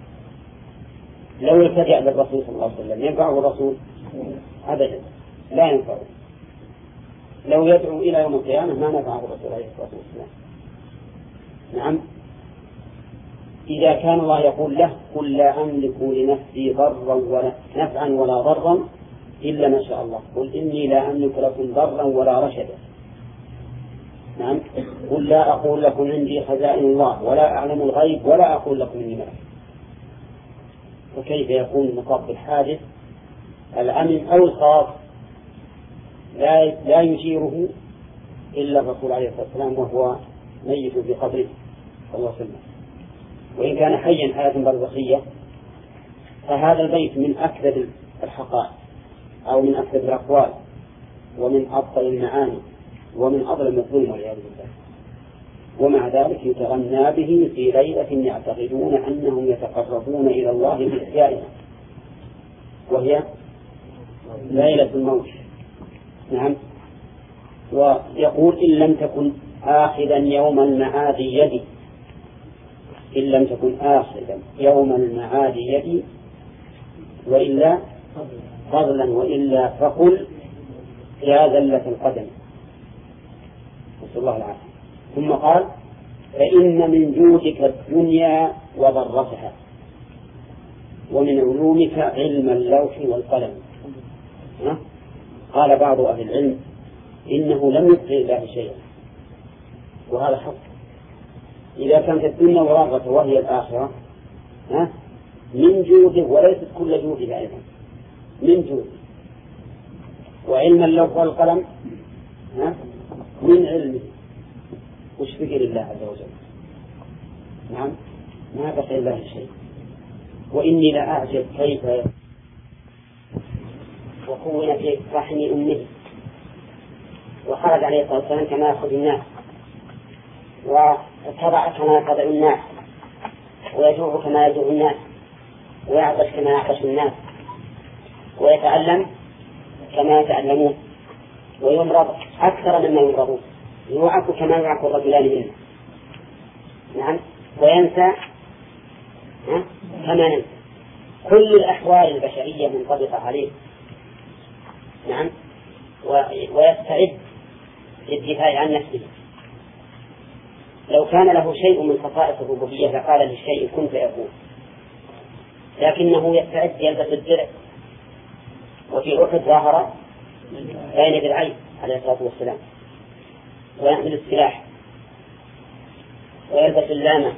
لو التجأ للرسول صلى الله عليه وسلم ينفعه الرسول؟ أبدا لا ينفعه. لو يدعو إلى يوم القيامة ما نفعه الرسول عليه الصلاة والسلام. نعم. إذا كان الله يقول له قل لا أملك لنفسي ضرا ولا نفعا ولا ضرا إلا ما شاء الله، قل إني لا أملك لكم ضرا ولا رشدا. نعم. قل لا أقول لكم عندي خزائن الله ولا أعلم الغيب ولا أقول لكم إني ملك. فكيف يكون مصاب بالحادث العميم أو الخاص لا لا يشيره إلا الرسول عليه الصلاة والسلام وهو ميت في قبره صلى الله عليه وسلم، وإن كان حيا حياة برزخية. فهذا البيت من أكثر الحقائق أو من أكثر الأقوال ومن أبطل المعاني ومن أظلم الظلم والعياذ بالله. ومع ذلك يتغنى به في ليلة يعتقدون أنهم يتقربون إلى الله بإحيائها، وهي ليلة الموت. نعم. ويقول إن لم تكن آخذا يوم المعاد يدي، إن لم تكن آخذا يوم المعاد يدي وإلا فضلا وإلا فقل يا ذلة القدم. نسأل الله العافية. ثم قال فإن من جودك الدنيا وضرتها ومن علومك علم اللوح والقلم. قال بعض أهل العلم إنه لم يبقي الله شيئا، وهذا حق. إذا كانت الدنيا وضرتها وهي الآخرة من جوده، وليست كل جوده أيضا، من جوده. وعلم اللوح والقلم من علمه، وش بقي لله عز وجل؟ نعم، ما بقي الله شيء. وإني لأعجب كيف وكون في رحم أمه وخرج عليه الصلاة والسلام كما يأخذ الناس، واتبع كما يتبع الناس، ويجوع كما يجوع الناس، ويعطش كما يعطش الناس، ويتعلم كما يتعلمون، ويمرض أكثر مما يمرضون، يوعك كما يوعك الرجلان منه. نعم. وينسى كما ننسى، كل الأحوال البشرية منطبقة عليه. نعم. ويستعد للدفاع عن نفسه. لو كان له شيء من خصائص الربوبية لقال للشيء كن فيكون، لكنه يستعد يلبس الدرع. وفي أحد ظاهر بين بالعين عليه الصلاة والسلام، ويحمل السلاح ويلبس اللامة.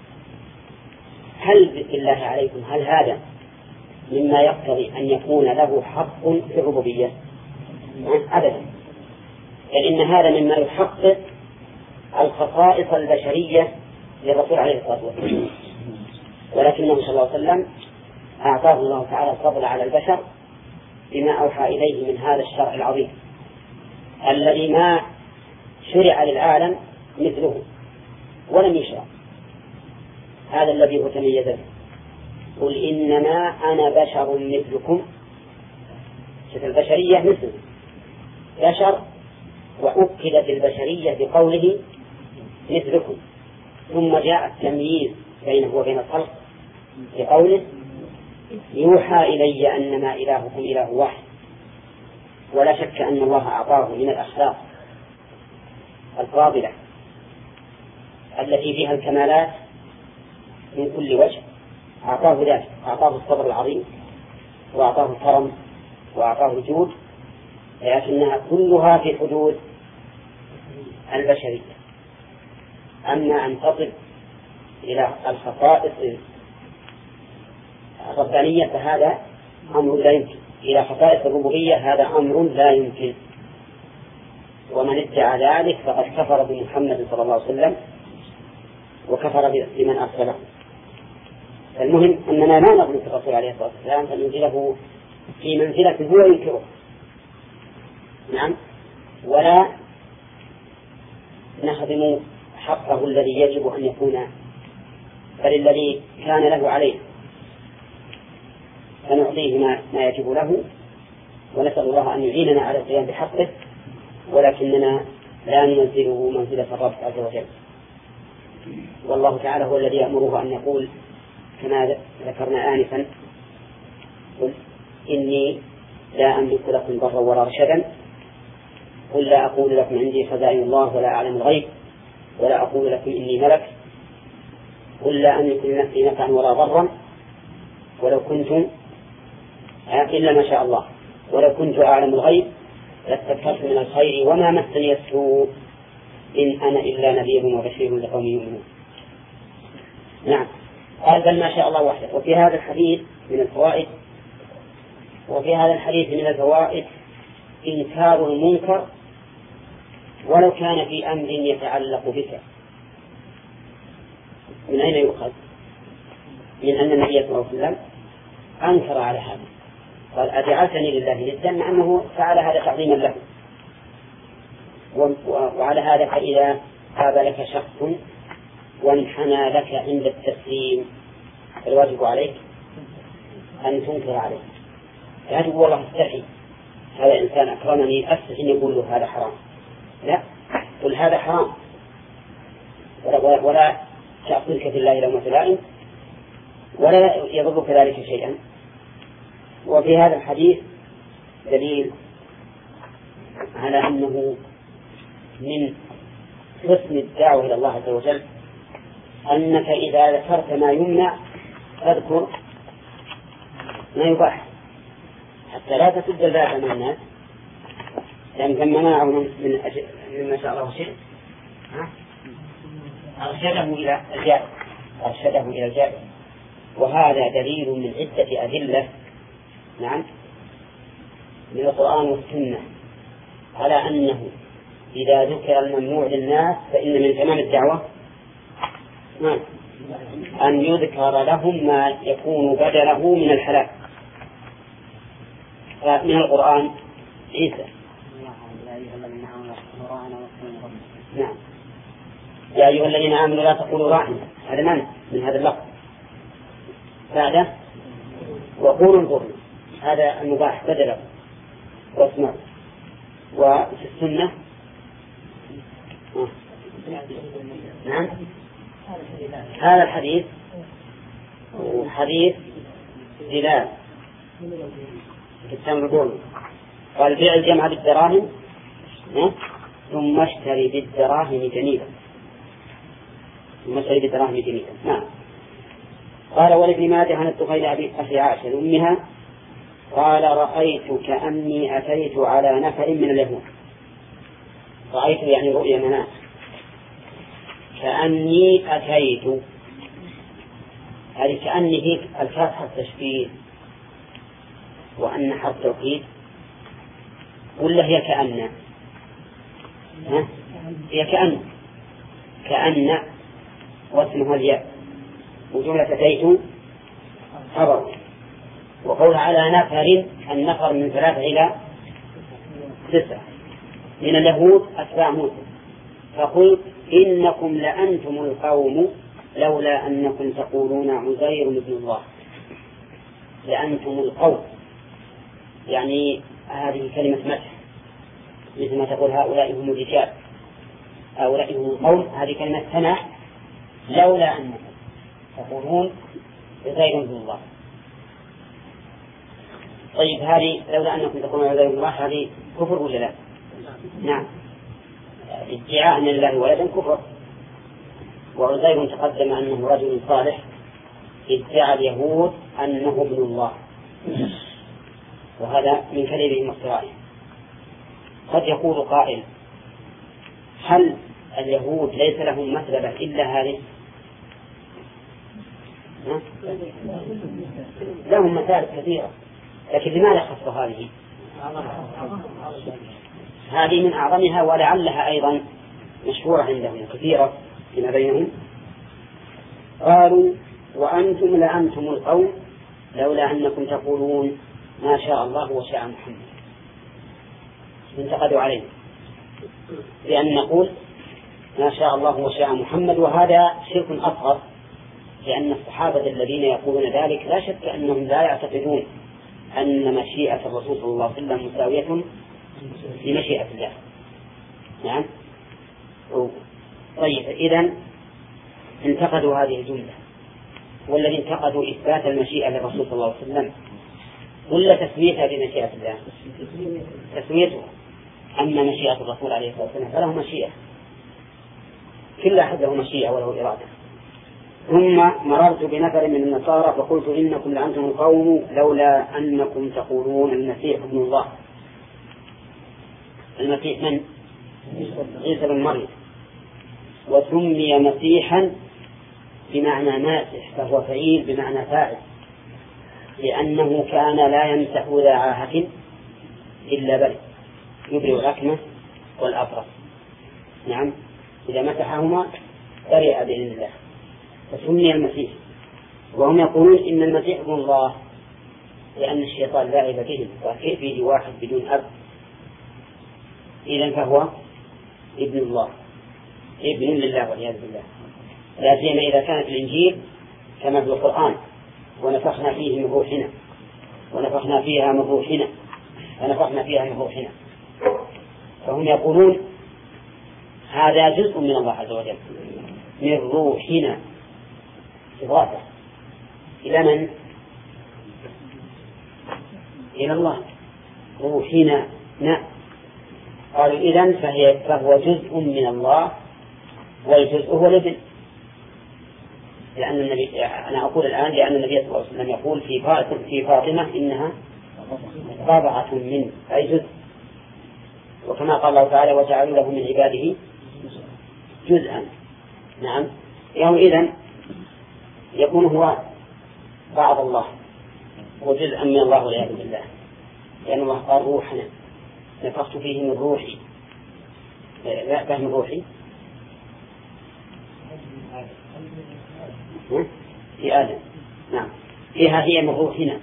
هل بالله عليكم هل هذا مما يقتضي أن يكون له حق في الربوبية؟ أبدا، بل إن هذا مما يحقق الخصائص البشرية للرسول عليه الصلاة والسلام، ولكنه صلى الله عليه وسلم أعطاه الله تعالى الفضل على البشر بما أوحى إليه من هذا الشرع العظيم الذي ما شرع للعالم مثله ولم يشرع. هذا الذي هو تميز به. قل إنما أنا بشر مثلكم. شوف البشرية مثل بشر، وأكدت البشرية بقوله مثلكم، ثم جاء التمييز بينه وبين الخلق بقوله يوحى إلي أنما إلهكم إله واحد. ولا شك أن الله أعطاه من الأخلاق الفاضلة التي فيها الكمالات من كل وجه، أعطاه ذلك، أعطاه الصبر العظيم، وأعطاه الكرم، وأعطاه الجود، لكنها كلها في حدود البشرية. أما أن تصل إلى الخصائص الربانية فهذا أمر لا يمكن، إلى خصائص الربوبية هذا أمر لا يمكن. ومن ادعى ذلك فقد كفر بمحمد صلى الله عليه وسلم وكفر بمن أرسله. المهم أننا لا نغلو في الرسول عليه الصلاة والسلام، فننزله في منزلة هو ينكره. نعم. ولا نخدم حقه الذي يجب أن يكون، بل الذي كان له عليه فنعطيه ما, ما يجب له، ونسأل الله أن يعيننا على القيام بحقه، ولكننا لا ننزله منزلة الرب عز وجل. والله تعالى هو الذي يأمره أن يقول كما ذكرنا آنفا قل إني لا أملك لكم ضرا ولا رشدا، قل لا أقول لكم عندي خزائن الله ولا أعلم الغيب، ولا أقول لكم إني ملك، قل لا أملك لنفسي نفعا ولا ضرا ولو كنتم إلا ما شاء الله، ولو كنت أعلم الغيب لاستكثرت من الخير وما مسني السوء إن أنا إلا نذير وبشير لقوم يؤمنون. نعم. قال بل ما شاء الله وحده. وفي هذا الحديث من الفوائد وفي هذا الحديث من الفوائد إنكار المنكر ولو كان في أمر يتعلق بك. من أين يؤخذ؟ من أن النبي صلى الله عليه وسلم أنكر على هذا، قال أجعلتني لله ندا، مع أنه فعل هذا تعظيما له. وعلى هذا فإذا هذا لك شخص وانحنى لك عند التسليم الواجب عليك أن تنكر عليه. يعني والله استحي، هذا إنسان أكرمني أستحي أن يقول له هذا حرام. لا، قل هذا حرام، ولا, ولا تأخذك في الله لومة لائم، ولا يضرك ذلك شيئا. وفي هذا الحديث دليل على أنه من حسن الدعوة إلى الله عز وجل أنك إذا ذكرت ما يمنع تذكر ما يباح، حتى لا تسد الباب من الناس، لأن ثم منعه من مما شاء الله شيء أرشده إلى الجائز، أرشده إلى الجائز. وهذا دليل من عدة أدلة نعم من القرآن والسنة على أنه إذا ذكر الممنوع للناس فإن من تمام الدعوة أن يذكر لهم ما يكون بدله من الحلال. فمن القرآن عيسى نعم يا أيها الذين آمنوا لا تقولوا راعنا، هذا منع من هذا اللفظ. بعده وقولوا انظرنا، هذا المباح بدله واسمعوا. وفي السنة نعم هذا الحديث وحديث زلال كتاب القول قال بيع الجمع بالدراهم ثم اشتري بالدراهم جنيبا ثم اشتري بالدراهم جنيبا. نعم. قال ولابن ماجه عن الطفيل أخي عائشة أمها قال رأيت كأني أتيت على نفر من اليهود. رأيت يعني رؤيا منام. كأني أتيت هذه كأني هيك الكاف حرف تشبيه وأن حرف توكيد ولا هي كأن؟ ها؟ هي كأن كأن واسمها الياء وجملة أتيت خبر وقول على نفر النفر من ثلاثة إلى تسعة من اليهود أتباع موسى فقلت إنكم لأنتم القوم لولا أنكم تقولون عزير ابن الله. لأنتم القوم يعني هذه كلمة مدح مثل ما تقول هؤلاء هم الرجال هؤلاء هم القوم هذه كلمة ثناء لولا أنكم تقولون عزير ابن الله. طيب هذه لولا أنكم تقولون عزير ابن الله هذه كفر ولا لا؟ نعم. ادعاء أن الله ولدا كفر. وعزير تقدم أنه رجل صالح ادعى اليهود أنه ابن الله وهذا من كذبهم وافترائهم. قد يقول قائل هل اليهود ليس لهم مثلبة إلا هذه؟ لهم مثالب كثيرة لكن لماذا خص هذه؟ هذه من أعظمها ولعلها أيضا مشهورة عندهم كثيرة فيما بينهم. قالوا وأنتم لأنتم القوم لولا أنكم تقولون ما شاء الله وشاء محمد. انتقدوا عليه لأن نقول ما شاء الله وشاء محمد وهذا شرك أصغر لأن الصحابة الذين يقولون ذلك لا شك أنهم لا يعتقدون أن مشيئة الرسول صلى الله عليه وسلم مساوية لمشيئة الله. نعم. طيب إذن انتقدوا هذه الجملة والذي انتقدوا إثبات المشيئة للرسول صلى الله عليه وسلم ولا تسميتها بمشيئة الله؟ تسميته. أما مشيئة الرسول عليه الصلاة والسلام فله مشيئة كل أحد له مشيئة وله إرادة. ثم مررت بنفر من النصارى فقلت إنكم لأنتم القوم لولا أنكم تقولون المسيح ابن الله. المسيح من؟ عيسى بن مريم وسمي مسيحا بمعنى ماسح فهو فعيل بمعنى فاعل لأنه كان لا يمسح ذا عاهة إلا بل يبرئ الأكمة والأبرص. نعم. إذا مسحهما برئ بإذن الله فسمي المسيح. وهم يقولون إن المسيح ابن الله لأن الشيطان لاعب بهم وكيف يجي واحد بدون أب إذن فهو ابن الله ابن لله والعياذ بالله. لا سيما إذا كانت الإنجيل كما في القرآن ونفخنا فيه من روحنا ونفخنا فيها من روحنا ونفخنا فيها من روحنا. فهم يقولون هذا جزء من الله عز وجل من روحنا إضافة إلى من؟ إلى الله. روحنا نعم. قالوا إذن فهي فهو جزء من الله والجزء هو الابن. لأن النبي أنا أقول الآن لأن النبي صلى الله عليه وسلم يقول في فاطمة في فاطمة إنها رضعة منه أي جزء. وكما قال الله تعالى وجعلوا له من عباده جزءا. نعم. يعني إذن يكون هو بعض الله وجزءا من الله والعياذ بالله لأن الله قال روحنا نفخت فيه من روحي. لا فهم روحي في آدم. نعم. فيها هي من روحنا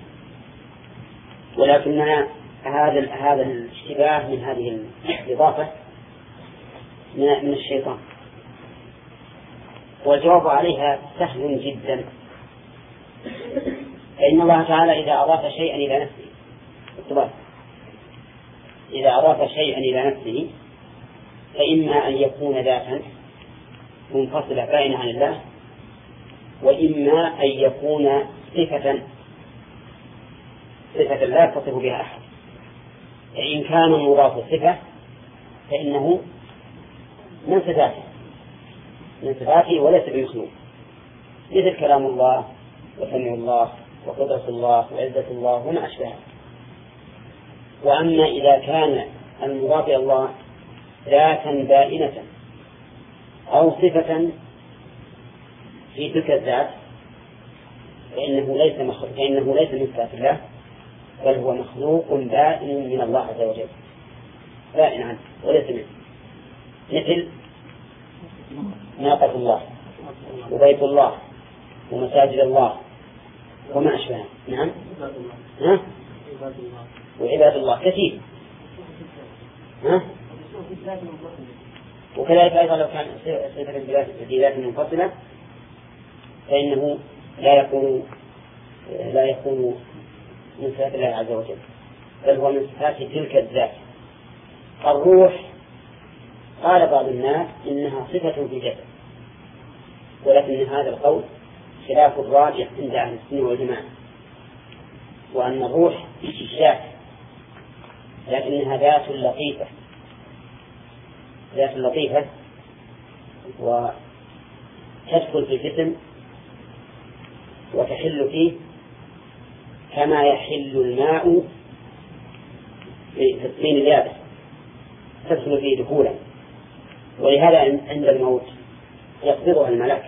ولكننا هذا هذا الاشتباه من هذه الإضافة من الشيطان. والجواب عليها سهل جدا فإن الله تعالى إذا أضاف شيئا إلى نفسه اضطباط إذا أضاف شيئا إلى نفسه فإما أن يكون ذاتا منفصلة بائنة عن الله وإما أن يكون صفة صفة لا يتصف بها أحد. إن كان المضاف صفة فإنه من صفاته من صفاته وليس بمخلوق، مثل كلام الله وسمع الله وقدرة الله وعزة الله وما أشبهه. وأما إذا كان المضاف إلى الله ذاتا بائنة أو صفة في تلك الذات فإنه ليس مخلوق فإنه ليس من صفات الله، بل هو مخلوق بائن من الله عز وجل، بائن عنه وليس منه، مثل ناقة الله وبيت الله ومساجد الله وما أشبهه. نعم. ها؟ وعباد الله كثير. ها؟ وكذلك أيضا لو كان صفة الذات منفصلة فإنه لا يكون لا يكون من صفات الله عز وجل، بل هو من صفات تلك الذات. الروح قال بعض الناس إنها صفة في الجسد، ولكن هذا القول خلاف الراجح عند أهل السنة والجماعة، وأن الروح شاك لكنها ذات لطيفة ذات لطيفة وتدخل في الجسم وتحل فيه كما يحل الماء في الطين اليابس، تدخل فيه دخولا. ولهذا عند الموت يقبضها الملك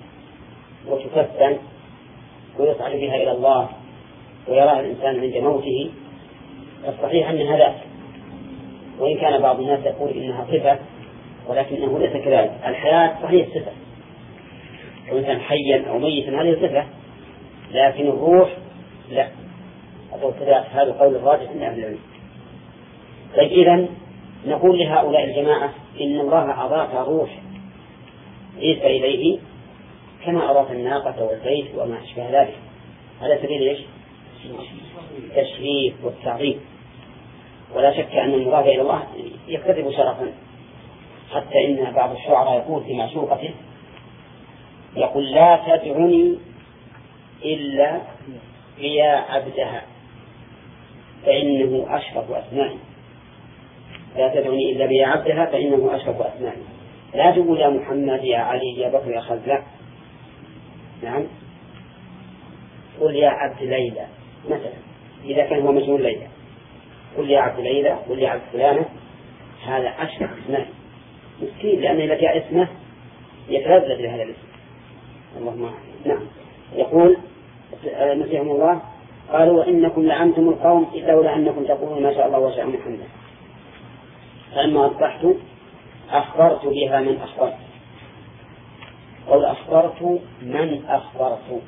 وتكفن ويصعد بها إلى الله ويراها الإنسان عند موته. الصحيح أنها ذات، وإن كان بعض الناس يقول إنها صفة ولكنه ليس كذلك. الحياة صحيح صفة، لو كان حيا أو ميتا هذه صفة، لكن الروح لا. هذا قول الراجح عند أهل العلم. طيب إذن نقول لهؤلاء الجماعة إن الله أضاف روح عيسى إليه كما أضاف الناقة والبيت وما أشبه ذلك، على سبيل إيش؟ التشريف والتعظيم. ولا شك أن المضاف إلى الله يكتسب شرفا، حتى إن بعض الشعراء يقول في معشوقته يقول لا تدعني إلا يا عبدها فإنه أشرف أسمائي. لا تدعني إلا بيا عبدها فإنه أشرف أسمائي. لا تقول يا محمد يا علي يا بكر يا خزاع. نعم. قل يا عبد ليلى مثلا إذا كان هو مجنون ليلى، قل يا عبد ليلى، قل يا عبد فلانة، هذا أشرف أسمائي. مسكين، لأن إذا جاء اسمه يتلذذ بهذا الاسم. اللهم نعم. يقول مسيحهم الله قالوا وإنكم لعنتم القوم لولا أنكم تقولون ما شاء الله وشاء محمد. فلما أصبحت أخبرت بها من أخبرت. قول أخبرت من أخبرت،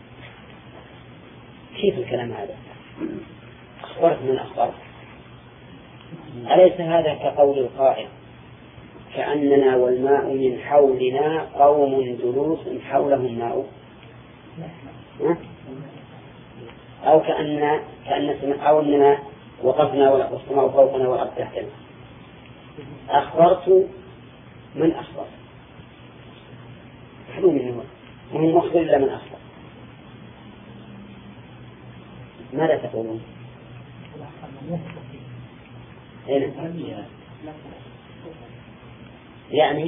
كيف الكلام هذا؟ أخبرت من أخبرت، أليس هذا كقول القائل كأننا والماء من حولنا قوم جلوس حولهم ماء، أو كأن كأن أو أننا وقفنا والسماء فوقنا والأرض تحتنا. أخبرت من أخبر، حلو منه وهم مخبر إلا من أخبر. ماذا تقولون؟ هنا يعني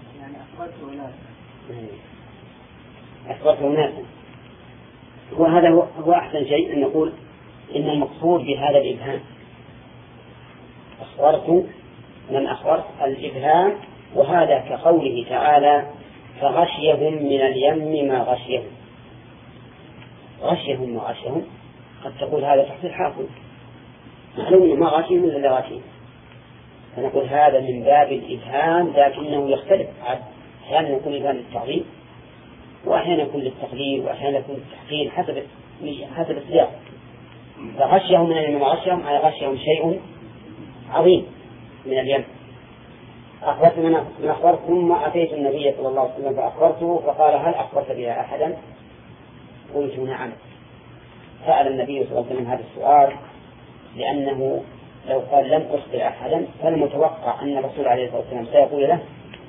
أخبرت أناسا. وهذا هو أحسن شيء أن نقول إن المقصود بهذا الإبهام أخبرت من أخبرت الإبهام، وهذا كقوله تعالى فغشيهم من اليم ما غشيهم. غشيهم ما غشيهم قد تقول هذا تحصيل حاصل، معلوم ما غشيهم إلا اللي غشيهم، فنقول هذا من باب الإبهام، لكنه يختلف. أحيانا يكون الإبهام للتعظيم، وأحيانا يكون للتقليل، وأحيانا يكون للتحقير حسب حسب السياق. فغشيهم من اليم ما غشيهم أي غشيهم شيء عظيم من اليم. أخبرت من أخبرت ثم أتيت النبي صلى الله عليه وسلم فأخبرته فقال هل أخبرت بها أحدا؟ قلت نعم. سأل النبي صلى الله عليه وسلم هذا السؤال لأنه لو قال لم أخبر أحدا فالمتوقع أن الرسول عليه الصلاة والسلام سيقول له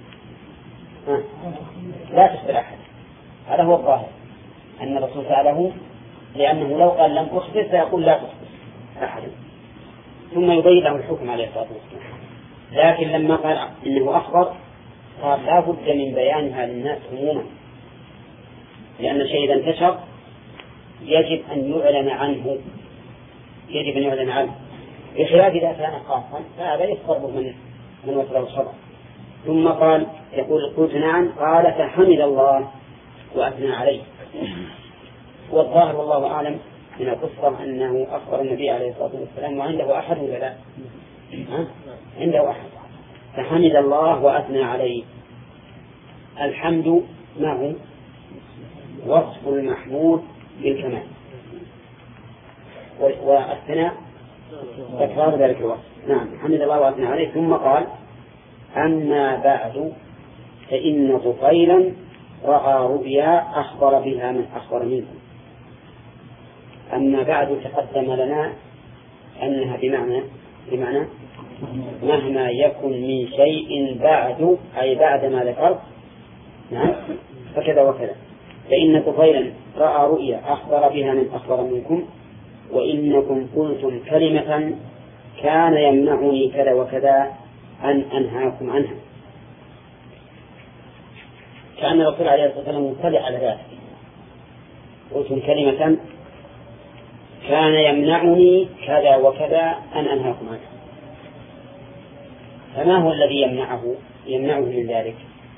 لا تخبر أحد. هذا هو الظاهر أن الرسول سأله لأنه لو قال لم أخبر سيقول لا تخبر. أحدا، ثم يبين له الحكم عليه الصلاة والسلام. لكن لما قال إنه أخبر قال لا بد من بيانها للناس عموما، لأن الشيء إذا انتشر يجب أن يعلن عنه يجب أن يعلن عنه بخلاف إذا كان خاصا فهذا يصدر من من وصله الشرع. ثم قال يقول قلت نعم، قال فحمد الله وأثنى عليه. والظاهر والله أعلم من القصة أنه أخبر النبي عليه الصلاة والسلام وعنده أحد ولا لا؟ عنده أحد، فحمد الله وأثنى عليه. الحمد ما هو؟ وصف المحمود بالكمال، والثناء تكرار ذلك الوصف. نعم، حمد الله وأثنى عليه. ثم قال أما بعد فإن طفيلا رأى رؤيا أخبر بها من أخبر منكم. أما بعد تقدم لنا أنها بمعنى بمعنى مهما يكن من شيء بعد، أي بعد ما ذكرت، نعم، فكذا وكذا. فإن طفيلا رأى رؤيا أخبر بها من أخبر منكم، وإنكم قلتم كلمة كان يمنعني كذا وكذا أن أنهاكم عنها. كأن الرسول عليه الصلاة والسلام مطلع على ذلك. قلتم كلمة كان يمنعني كذا وكذا أن أنهاكم عنها. فما هو الذي يمنعه يمنعه من ذلك؟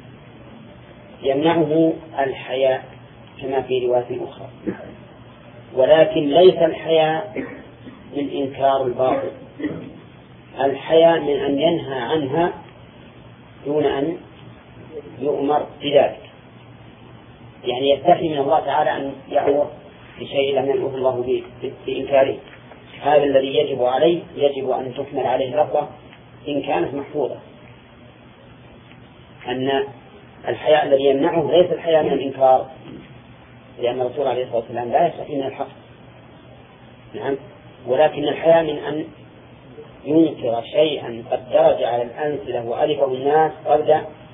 يمنعه الحياء كما في رواية أخرى، ولكن ليس الحياء من إنكار الباطل، الحياء من أن ينهى عنها دون أن يؤمر بذلك. يعني يستحي من الله تعالى أن يأمر بشيء لم يأمره الله بإنكاره. هذا الذي يجب عليه يجب أن تكمل عليه لفظة إن كانت محفوظة، أن الحياء الذي يمنعه ليس الحياء من الإنكار، لأن الرسول عليه الصلاة والسلام لا يستحي من الحق، نعم، ولكن الحياء من أن ينكر شيئا قد درج على الأمثلة وألفه الناس قبل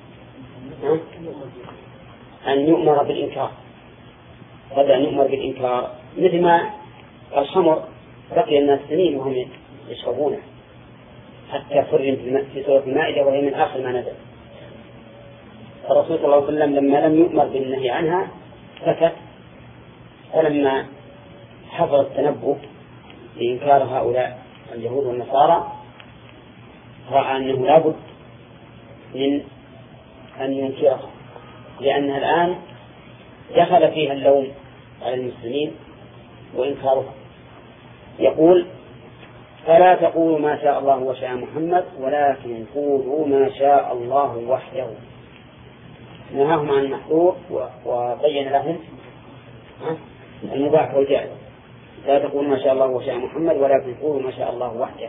أن يؤمر بالإنكار، قبل أن يؤمر بالإنكار، مثل ما الخمر بقي الناس سنين وهم يشربونه حتى فرن في سورة المائدة وهي من آخر ما نزل. الرسول صلى الله عليه وسلم لما لم يؤمر بالنهي عنها سكت، ولما حضر التنبه لإنكار هؤلاء اليهود والنصارى رأى أنه لا بد من أن ينكرها، لأنها الآن دخل فيها اللوم على المسلمين وإنكارها. يقول فلا تقولوا ما شاء الله وشاء محمد ولكن قولوا ما شاء الله وحده. نهاهم عن المحظور وبين لهم المباح والجائز. لا تقولوا ما شاء الله وشاء محمد ولكن قولوا ما شاء الله وحده.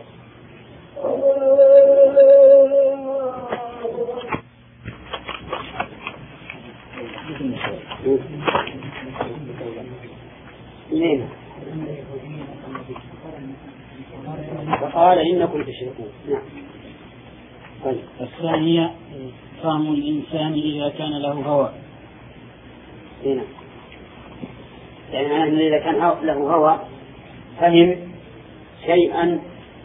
لين وقال إنكم تشركون. نعم. طيب. الثانية فهم الإنسان إذا كان له هوى. هنا يعني إذا كان له هوى فهم شيئا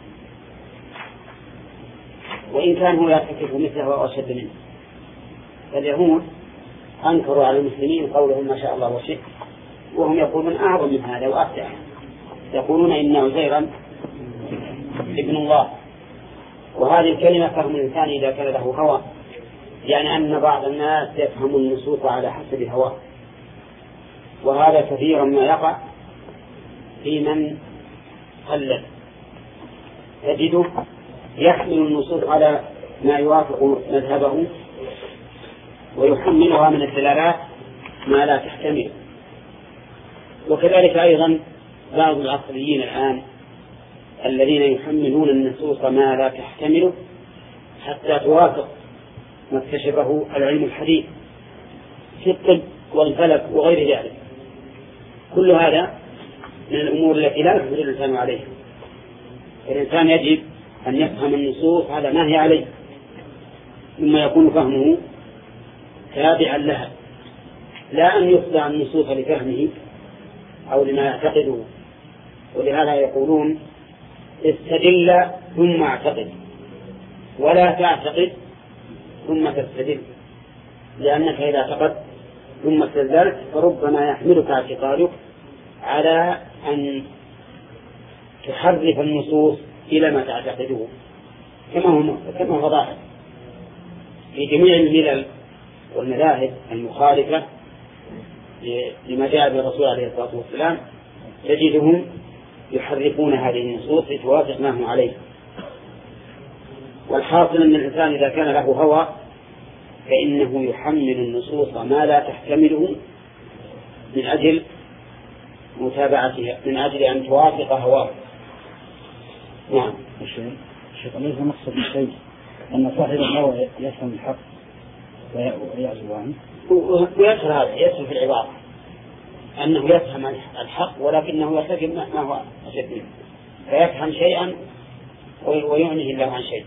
وإن كان هو يرتكب مثله أو أشد منه. فاليهود أنكروا على المسلمين قولهم ما شاء الله وشئت، وهم يقولون أعظم من هذا وأبدع، يقولون إن عزيرا ابن الله. وهذه الكلمة فهم الإنسان إذا كان له هوى، يعني أن بعض الناس يفهم النصوص على حسب هواه، وهذا كثيرا ما يقع في من قلد، تجده يحمل النصوص على ما يوافق مذهبه ويحملها من الدلالات ما لا تحتمل. وكذلك أيضا بعض العصريين الآن الذين يحملون النصوص ما لا تحتمله حتى توافق ما اكتشفه العلم الحديث في الطب والفلك وغير ذلك. كل هذا من الأمور التي لا يقدر الإنسان عليها. الإنسان يجب أن يفهم النصوص على ما هي عليه، ثم يكون فهمه تابعا لها، لا أن يخضع النصوص لفهمه أو لما يعتقده. ولهذا يقولون استدل ثم اعتقد، ولا تعتقد ثم تستدل، لأنك إذا اعتقدت ثم استدلت فربما يحملك اعتقادك على أن تحرف النصوص إلى ما تعتقده، كما هو كما هو ظاهر في جميع الملل والمذاهب المخالفة لما جاء به الرسول عليه الصلاة والسلام، تجدهم يحرفون هذه النصوص لتوافق ما هم عليه. والحاصل أن الإنسان إذا كان له هوى فإنه يحمل النصوص ما لا تحتمله من أجل متابعتها، من أجل أن توافق هواه. نعم. الشيخ ليس مقصد الشيء أن صاحب الهوى يفهم الحق ويعزو عنه، ويسهل هذا يسهل في العبارة أنه يفهم الحق ولكنه يرتكب ما هو أشد منه، فيفهم شيئا ويعنيه الله عن شيء.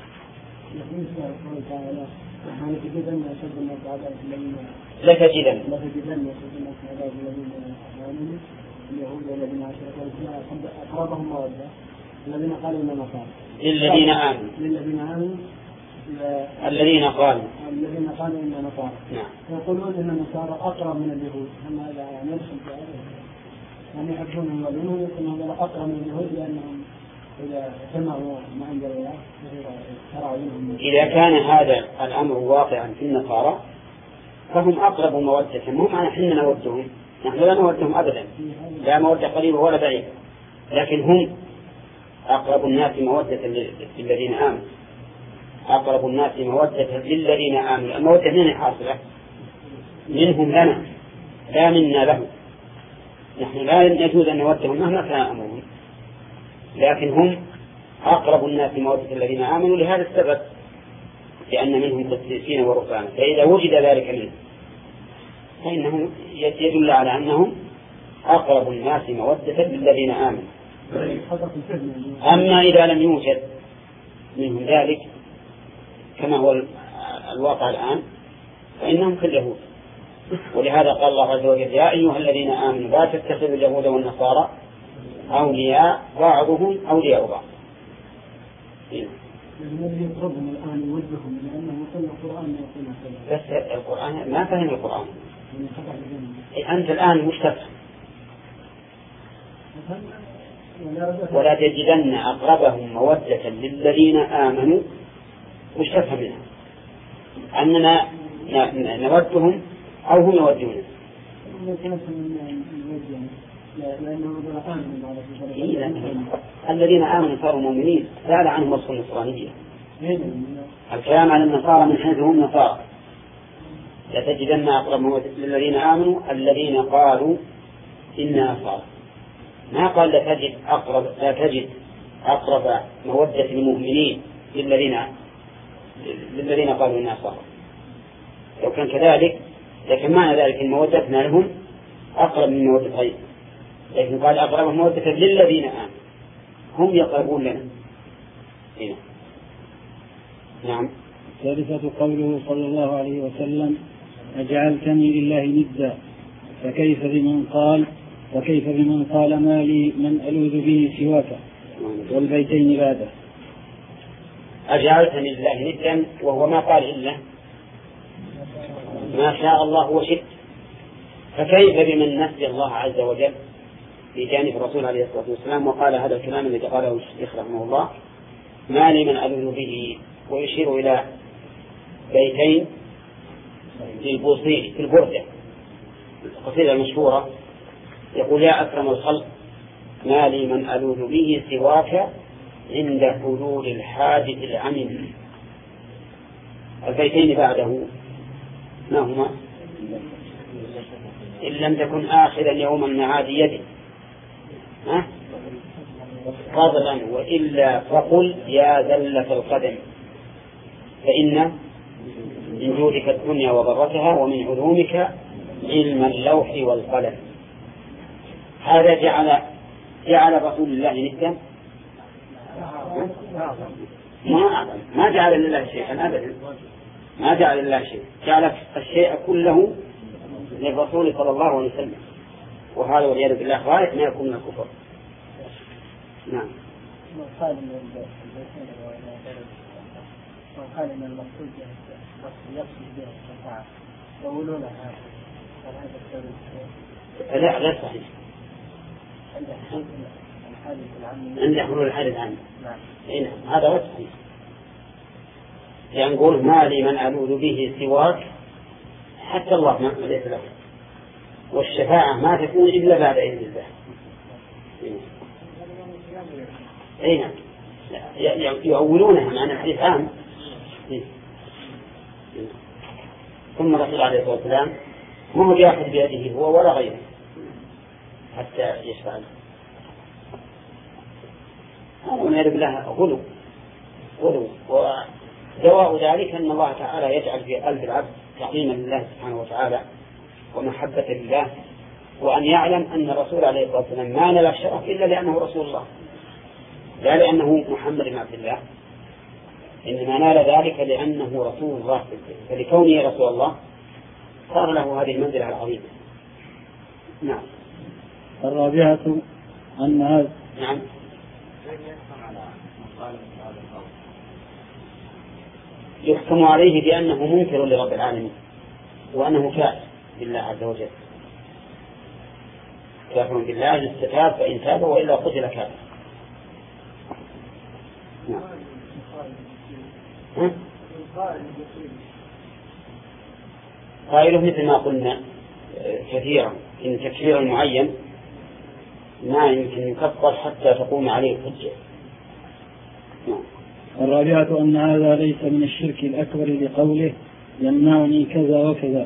لتجدن أقربهم مودة الذين قالوا إن نصارى للذين آمنوا للذين آمنوا الذين قالوا الذين قالوا إن نصارى. نعم. يقولون إن النصارى أقرب من اليهود، هم هذا يعني يدخل في هذا، يعني يحبونهم ويؤمنون أنهم أقرب من اليهود لأنهم إذا سمعوا ما عند الله شرعوا منهم. إذا كان هذا الأمر واقعا في النصارى فهم أقرب مودة، مو معنى حنا نودهم، نحن لا نودهم أبدا، لا مودة قريبة ولا بعيدة، لكن هم أقرب الناس مودة للذين آمنوا، أقرب الناس مودة للذين آمنوا. المودة من حاصلة منهم لنا لا منا له، نحن لا يجوز أن نودهم مهما كان أمرهم، لكن هم أقرب الناس مودة الذين آمنوا لهذا السبب، لأن منهم قسيسين ورهبانا، فإذا وجد ذلك منهم فإنه يدل على أنهم أقرب الناس مودة للذين آمنوا. أما إذا لم يوجد منهم ذلك كما هو الواقع الآن فإنهم كاليهود، ولهذا قال الله عز وجل يا أيها الذين آمنوا لا تتخذوا اليهود والنصارى أولياء بعضهم أولياء بعض. الذي يطلبهم الآن يوجههم لأنه يقول القرآن بس القرآن ما فهم القرآن. أنت الآن مش تفهم. ولا تجدن أقربهم مودة للذين آمنوا، مش تفهم منها أننا نودهم أو هم يودوننا. الذين آمنوا صاروا مؤمنين، سأل عنهم وصف النصرانية. الكلام على النصارى من حيث هم نصارى. لتجدن أقرب مودة للذين آمنوا الذين قالوا إنا نصارى، ما قال لا تجد أقرب لا تجد أقرب مودة المؤمنين للذين للذين قالوا إنا نصارى. لو كان كذلك لكن معنى ذلك إن مودتنا لهم أقرب من مودة غيرهم، لكن قال أقرب مودة للذين آمنوا، هم يقربون لنا. هنا. نعم. ثالثة قوله صلى الله عليه وسلم أجعلتني لله ندا، فكيف بمن قال وكيف بمن قال ما لي من ألوذ به سواك والبيتين بعده. أجعلتني لله ندا وهو ما قال إلا ما شاء الله وشئت، فكيف بمن نسي الله عز وجل في جانب الرسول عليه الصلاة والسلام وقال هذا الكلام الذي قاله الشيخ رحمه الله ما لي من ألوذ به، ويشير إلى بيتين في البوصيري في البردة القصيدة المشهورة، يقول يا أكرم الخلق ما لي من ألوذ به سواك عند حلول الحادث العميم. البيتين بعده ما هما؟ إن لم تكن آخر يوم المعاد يدي فضلا وإلا فقل يا ذلة القدم، فإن من جودك الدنيا وضرتها ومن علومك علم اللوح والقلم. هذا جعل جعل رسول الله ندا؟ ما ما جعل لله شيئا أبدا، ما جعل لله شيء، جعل الشيء كله للرسول صلى الله عليه وسلم، وهذا والعياذ بالله غاية ما يكون من الكفر. نعم. قال ان البيتين وقال ان المقصود يقصد به الشفاعة يقولون هذا هذا السبب لا لا صحيح عند حلول الحادث عنه. نعم هذا هو صحيح. يعني نقول ما لي من ألوذ به سواك حتى الله ما ليس له، والشفاعة ما تكون إلا بعد إذن الله. أي نعم يؤولونها معنى الحديث عام. ثم الرسول عليه الصلاة والسلام ما هو يأخذ بيده هو ولا غيره حتى يشفع له. هذا ونعرف لها غلو غلو ودواء ذلك أن الله تعالى يجعل في قلب العبد تعظيما لله سبحانه وتعالى ومحبة لله، وأن يعلم أن الرسول عليه الصلاة والسلام ما نال الشرف إلا لأنه رسول الله لا لأنه محمد بن عبد الله، إنما نال ذلك لأنه رسول الله، فلكونه رسول الله صار له هذه المنزلة العظيمة. نعم. الرابعة أن هذا نعم يحكم عليه بأنه منكر لرب العالمين وأنه كافر بالله عز وجل، كافر بالله الاستتاب فإن تاب وإلا قتل كافر. نعم. قائله مثل ما قلنا كثيرا إن تكفير معين ما يمكن يكفر حتى تقوم عليه الحجة. الرابعة أن هذا ليس من الشرك الأكبر لقوله يمنعني كذا وكذا.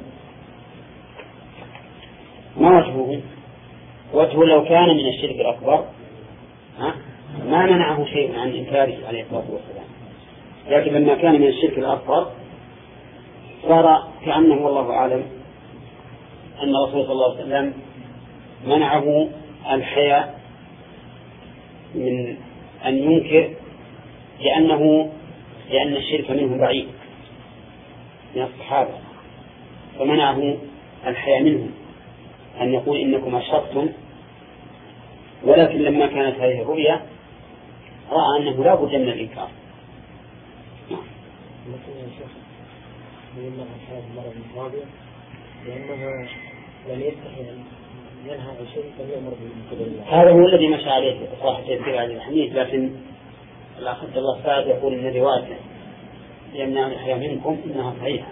ما وجهه؟ وجهه لو كان من الشرك الأكبر ها؟ ما منعه شيء عن إنكاره عليه الصلاة والسلام، لكن لما كان من الشرك الأكبر صار كأنه والله أعلم أن الرسول صلى الله عليه وسلم منعه الحياء من أن ينكر لأنه لأن الشرك منه بعيد من الصحابة، فمنعه الحياء منهم أن يقول إنكم أشركتم، ولكن لما كانت هذه الرؤيا رأى أنه لا بد من الإنكار. هذا هو الذي مشى عليه صاحب تذكير عن الحديث، لكن الأخ عبد الله السعد يقول إن الرواية يمنع الحياة منكم إنها صحيحة،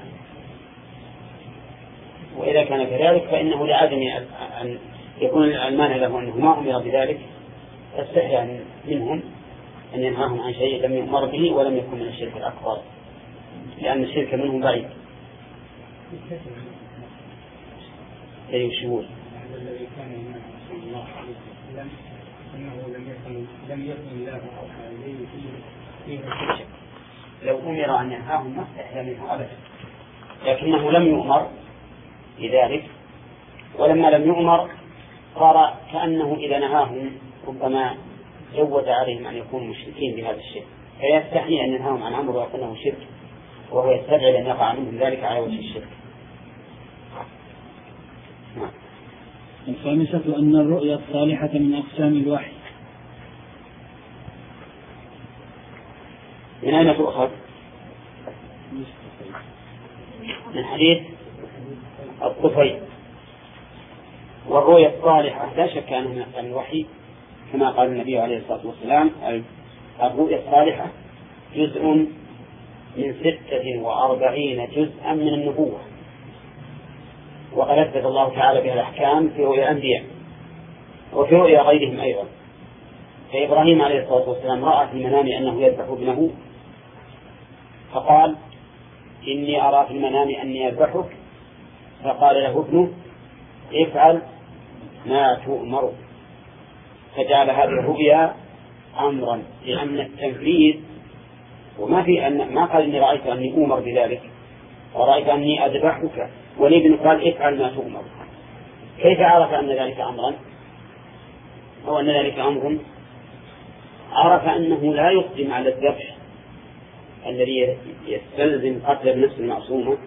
وإذا كان كذلك فإنه لعدم أن يكون المانع له أنه ما أمر بذلك، فاستحيا منهم أن ينهاهم عن شيء لم يؤمر به ولم يكن من الشرك الأكبر، لأن الشرك منهم بعيد. أي الشهود الذي كان من صلى الله عليه وسلم أنه لم يكن لم يكن الله عليه فيه شيء، لو أمر أن ينهاهم ما استحيا منه أبدا، لكنه لم يؤمر بذلك، ولما لم يؤمر صار كأنه إذا نهاهم ربما جوز عليهم أن يكونوا مشركين بهذا الشيء، فيستحي أن ينهاهم عن أمر ويقول له شرك، وهو يستبعد أن يقع منهم ذلك على وجه الشرك. الخامسة أن الرؤيا الصالحة من أقسام الوحي. من أين تؤخذ؟ من حديث الطفيل. والرؤيا الصالحة لا شك أنها من أقسام الوحي كما قال النبي عليه الصلاة والسلام الرؤيا الصالحة جزء من ستة وأربعين جزءا من النبوة، وقد أثبت الله تعالى بها الأحكام في رؤيا الأنبياء وفي رؤيا غيرهم أيضا. فإبراهيم عليه الصلاة والسلام رأى في المنام أنه يذبح ابنه فقال إني أرى في المنام أني يذبحك، فقال له ابنه افعل ما تؤمر، فجعل هذه الرؤيا أمرا، لأن التنفيذ وما في أن ما قال إني رأيت أني أؤمر بذلك ورأيت أني أذبحك، والابن قال افعل ما تؤمر. كيف عرف أن ذلك أمرا أو أن ذلك أمر؟ عرف أنه لا يقدم على الذبح الذي يستلزم قتل النفس المعصومة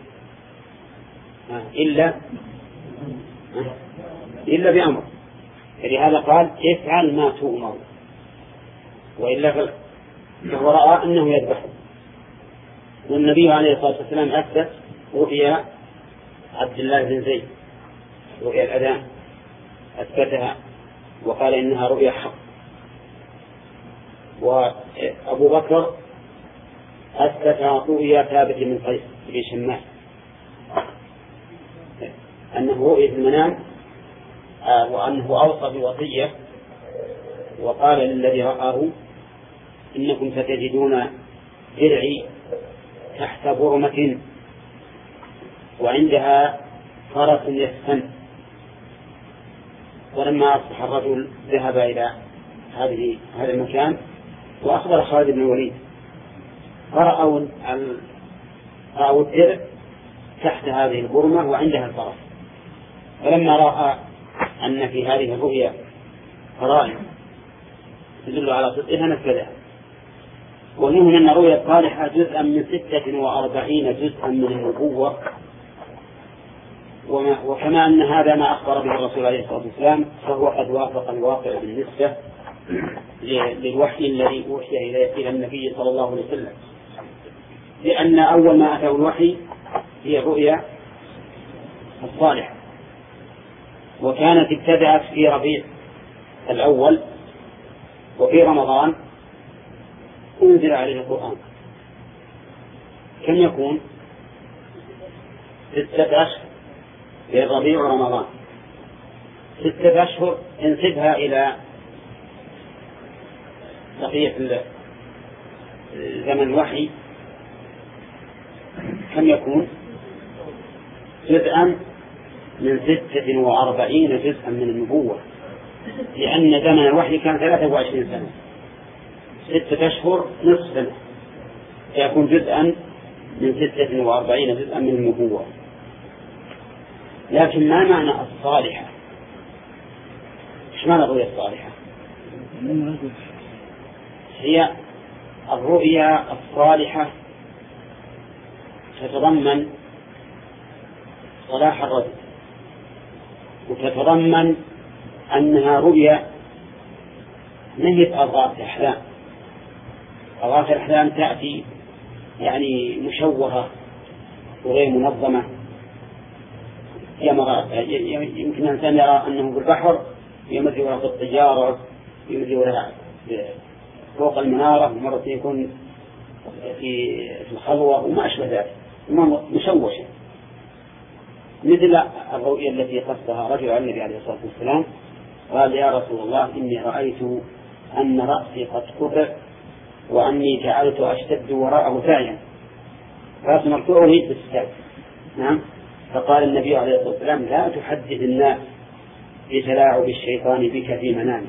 إلا إلا بأمر، فلهذا قال افعل ما تؤمر. وإلا فهو رأى أنه يذبح. والنبي عليه الصلاة والسلام أثبت رؤيا عبد الله بن زيد، رؤيا الأذان أثبتها وقال إنها رؤيا حق. وأبو بكر أثبت رؤيا ثابت من قيس بن شماس أنه رؤيا المنام، وأنه أوصى بوصية وقال للذي رآه إنكم ستجدون درعي تحت برمة وعندها فرس يسفن. ولما أصبح الرجل ذهب إلى هذه هذا المكان وأخبر خالد بن الوليد فرأوا رأوا الدرع تحت هذه البرمة وعندها الفرس. فلما رأى أن في هذه الرؤيا قرائن تدل على صدقها نفذها. ومنهم أن الرؤيا الصالحة جزءا من ستة وأربعين جزءا من النبوة، وكما أن هذا ما أخبر به الرسول عليه الصلاة والسلام فهو قد وافق الواقع بالنسبة للوحي الذي أوحي إلى النبي صلى الله عليه وسلم، لأن أول ما أتى الوحي هي الرؤيا الصالحة، وكانت ابتدأت في ربيع الأول، وفي رمضان أنزل عليه القرآن. كم يكون؟ ستة أشهر في الربيع ورمضان، ستة أشهر انسبها إلى بقية زمن الوحي كم يكون؟ جزءا من ستة وأربعين جزءا من النبوة، لأن زمن الوحي كان ثلاثة وعشرين سنة، ستة أشهر نصف سنة، فيكون جزءا من ستة وأربعين جزءا من النبوة. لكن ما معنى الصالحة؟ إيش معنى الرؤيا الصالحة؟ هي الرؤيا الصالحة تتضمن صلاح الرجل، وتتضمن أنها رؤيا نهت أضغاث الأحلام. أضغاث الأحلام تأتي يعني مشوهة وغير منظمة، يمكن الإنسان يرى أنه في البحر يمضي وراء الطيارة، يمضي وراء فوق المنارة، ومرة يكون في الخلوة وما أشبه ذلك، مشوشة، مثل الرؤيا التي قصها رجل على النبي عليه الصلاة والسلام قال يا رسول الله إني رأيت أن رأسي قد قطع وأني جعلت أشتد وراءه سعيا، رأس مرفوع يريد بالسعي. نعم. فقال النبي عليه الصلاة والسلام لا تحدث الناس بتلاعب الشيطان بك في منامك.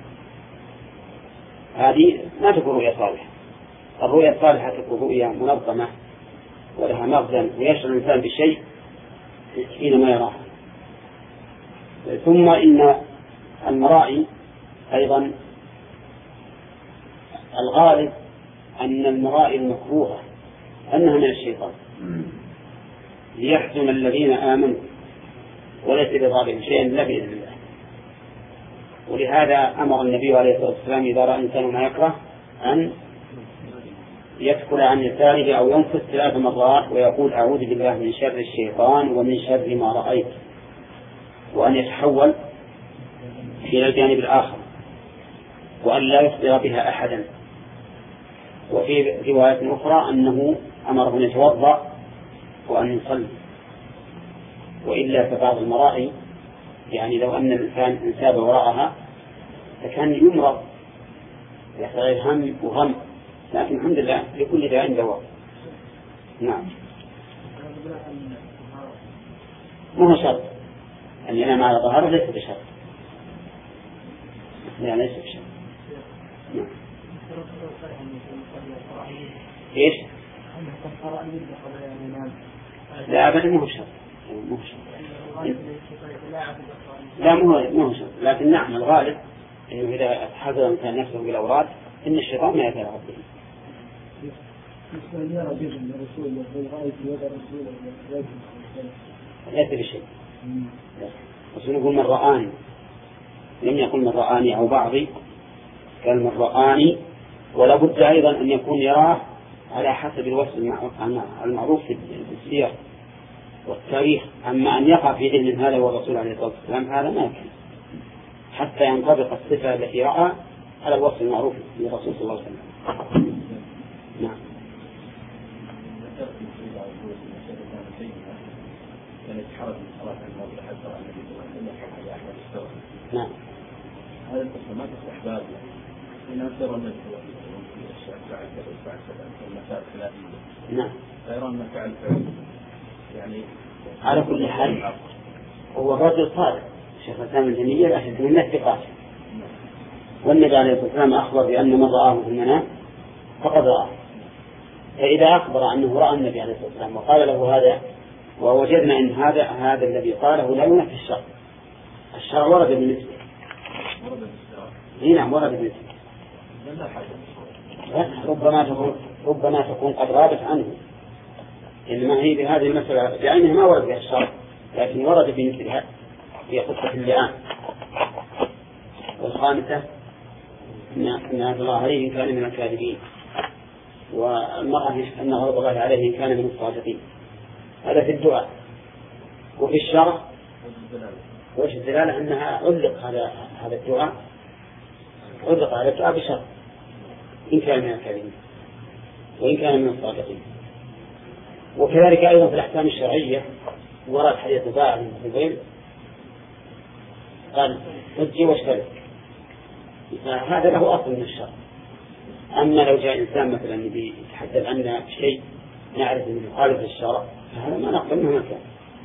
هذه ما تكون رؤيا صالحة. الرؤيا الصالحة تكون رؤيا منظمة ولها مغزى ويشعر الإنسان بشيء حينما يراه. ثم إن المرائي أيضا الغالب أن المرائي المكروهة أنها من الشيطان ليحزن الذين آمنوا وليس بضارهم شيئا إلا بإذن الله. ولهذا أمر النبي عليه الصلاة والسلام إذا رأى إنسان ما يكره أن يدخل عن يساره أو ينفث ثلاث مرات ويقول أعوذ بالله من شر الشيطان ومن شر ما رأيت، وأن يتحول إلى الجانب الآخر وأن لا يخبر بها أحدا. وفي رواية أخرى أنه أمره أن يتوضأ وأن يصلي. وإلا فبعض المرائي يعني لو أن الإنسان انساب وراءها فكان يمرض يحتاج هم وغم، لكن الحمد لله لكل داء دواء. نعم. ما هو شرط أن ينام على طهارة، ليس بشرط، لا ليس بشرط. نعم. إيش؟ لا أبدا مو شرط، مو شرط. لا مو مو شرط، لكن نعم الغالب إنه إذا حضر الإنسان نفسه بالأوراد إن الشيطان ما يتلاعب به. ليس بشيء. بس نقول من رآني، لم يقل من رآني أو بعضي، قال من رآني ولا بد أيضا أن يكون يراه على حسب الوصف المعروف في السير والتاريخ. أما أن يقع في ذهن هذا والرسول عليه الصلاة والسلام هذا ما يمكن حتى ينطبق الصفة التي رأى على الوصف المعروف للرسول صلى الله عليه وسلم. نعم. نعم. هذا القسم ما تفتح باب إن أكثر الناس فعل كذا فعل كذا المسائل خلافية. نعم. غير أن فعل فعل يعني على كل حال هو الرجل صادق. شيخ الإسلام ابن تيمية أشد من الثقات، والنبي عليه الصلاة والسلام أخبر بأن من رآه في المنام فقد رآه. فإذا أخبر أنه رأى النبي عليه الصلاة والسلام وقال له هذا، ووجدنا أن هذا هذا الذي قاله لا ينافي الشرع، الشرع ورد بالنسبة. نعم ورد بالنسبة. ربما تكون ربما تكون قد غابت عنه، إنما هي بهذه المسألة بعينها ما ورد بها الشرع، لكن ورد بمثلها في قصة اللعان. والخامسة أن هذا الله عليه كان من الكاذبين، والمرأة أن غضب الله عليه كان من الصادقين. هذا في الدعاء. وفي الشرع وش الدلالة أنها علق هذا هذا الدعاء علق هذا الدعاء بشرط إن كان من الكاذبين وإن كان من الصادقين. وكذلك أيضا في الأحكام الشرعية ورد حديث باع بن الزبير قال حجي واشترك، هذا له أصل من الشرع. أما لو جاء إنسان مثلا يتحدث عنا شيء نعرف أنه يخالف الشرع فهذا ما نقبل مهما كان.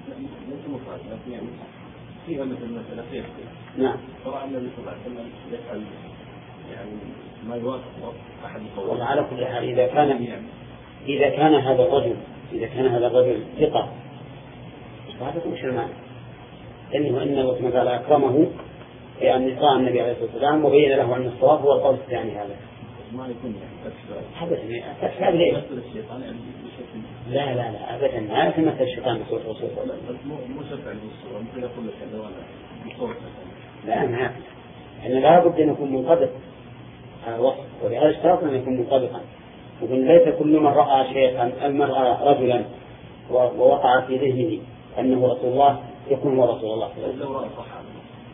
فيها مثل مثلا فيها نعم. طبعا النبي صلى الله عليه وسلم يفعل يعني ما يوافق أحد القول. وعلى كل حال إذا كان إذا كان هذا الرجل إذا كان هذا الرجل ثقة فهذا مش المعنى، إنه إنه كما قال أكرمه بأن يطاع النبي عليه الصلاة والسلام وبين له أن الصواب هو القول الثاني. هذا ما يكون يعني أبدا أبدا ليه؟ الشيطان يعني بشكل لا لا لا أبدا ما يتمثل الشيطان بصوت رسول الله. مو شفع بالصورة ممكن يقول لك هذا ولا بصوت. لا ما إن لا بد أن يكون منطبق على الوصف، ولهذا اشترط أن يكون منطبقا. وقل ليس كل من رأى شيئا أم رأى رجلا ووقع في ذهنه أنه رسول الله يكون هو رسول الله. لو رأى صحابي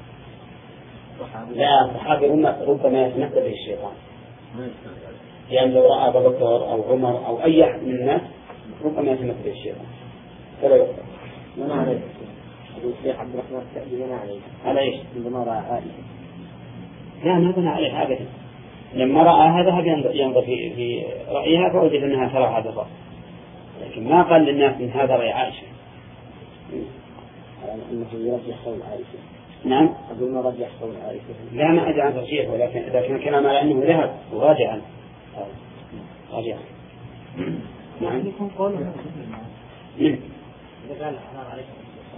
لا صحابي ربما يتمثل به الشيطان، يعني لو رأى أبا بكر أو عمر أو أي أحد من الناس ربما يتمثل به الشيطان فلا يقبل. ما عليه الشيخ عبد الرحمن السعدي ما عليه على إيش؟ عندما رأى عائشة لا ما بنى عليه أبدا. لما رأى هذا ينظر في في رأيها فوجد أنها ترى هذا الرأي، لكن ما قال للناس من هذا رأي عائشة. يعني أنه يرجح قول عائشة. نعم. أقول ما رجح قول عائشة. لا ما أدري عن ترجيح، ولكن إذا كان كلام على أنه ذهب وراجعا راجعا. نعم. يكون قوله نعم. إذا قال حرام عليكم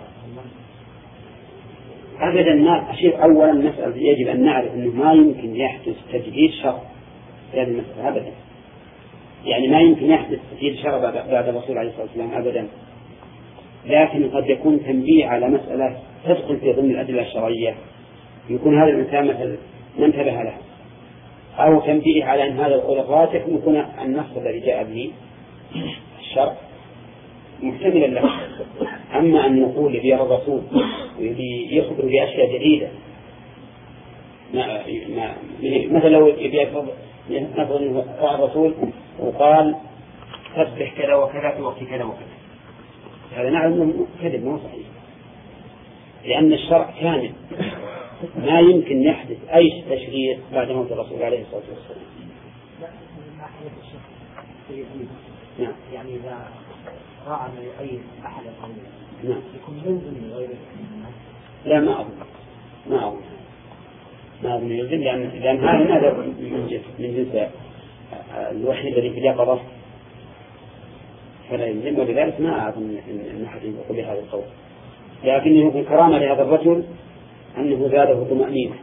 أبدا ما أشير. أولا مسألة يجب أن نعرف أنه ما يمكن يحدث تجديد شرع في هذه المسألة أبدا. يعني ما يمكن يحدث تجديد شرع بعد الرسول عليه الصلاة والسلام أبدا، لكن قد يكون تنبيه على مسألة تدخل في ضمن الأدلة الشرعية يكون هذا الإنسان مثل ما انتبه له، أو تنبيه على أن هذا القول الراجح يكون النص الذي جاء به الشرع محتملا له. أما أن نقول يبي الرسول يخبر بأشياء جديدة ما ما مثلا لو يبي نفرض الرسول وقال تسبح كذا وكذا في وقت كذا وكذا، هذا نعلم أنه كذب مو صحيح، لأن الشرع كامل ما يمكن يحدث أي تشريع بعد موت الرسول عليه الصلاة والسلام. نعم. يعني إذا رأى ما يؤيد أحد القولين نعم. يكون يلزم لغيره. لا ما أظن ما أظن ما أظن يلزم، لأن لأن هذا هذا من جنس من جنس الوحي الذي في اليقظة فلا يلزم، ولذلك ما أظن أن أحد يقول بهذا القول، لكن يكون كرامة لهذا الرجل أنه زاده طمأنينة.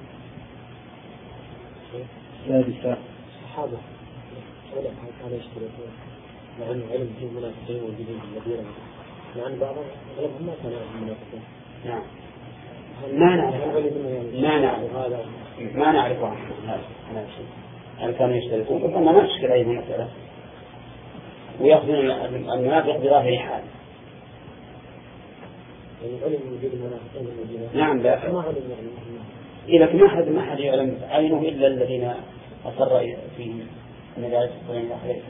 سادسة الصحابة علم كانوا يشتركون مع أنه علم فيه منافقين وجدين الذين مع أن بعضهم علمهم ما كانوا منافقين. نعم. ما نعرف ما نعرف هذا ما نعرف عن هذا الشيء. هل كانوا يشتركون؟ ربما ما تشكل أي مسألة ويأخذون المنافق بظاهر حال. نعم لا إذا ما حد ما حد يعلم عينه إلا الذين أصر فيهم المجالس الصغيرة الأخيرة.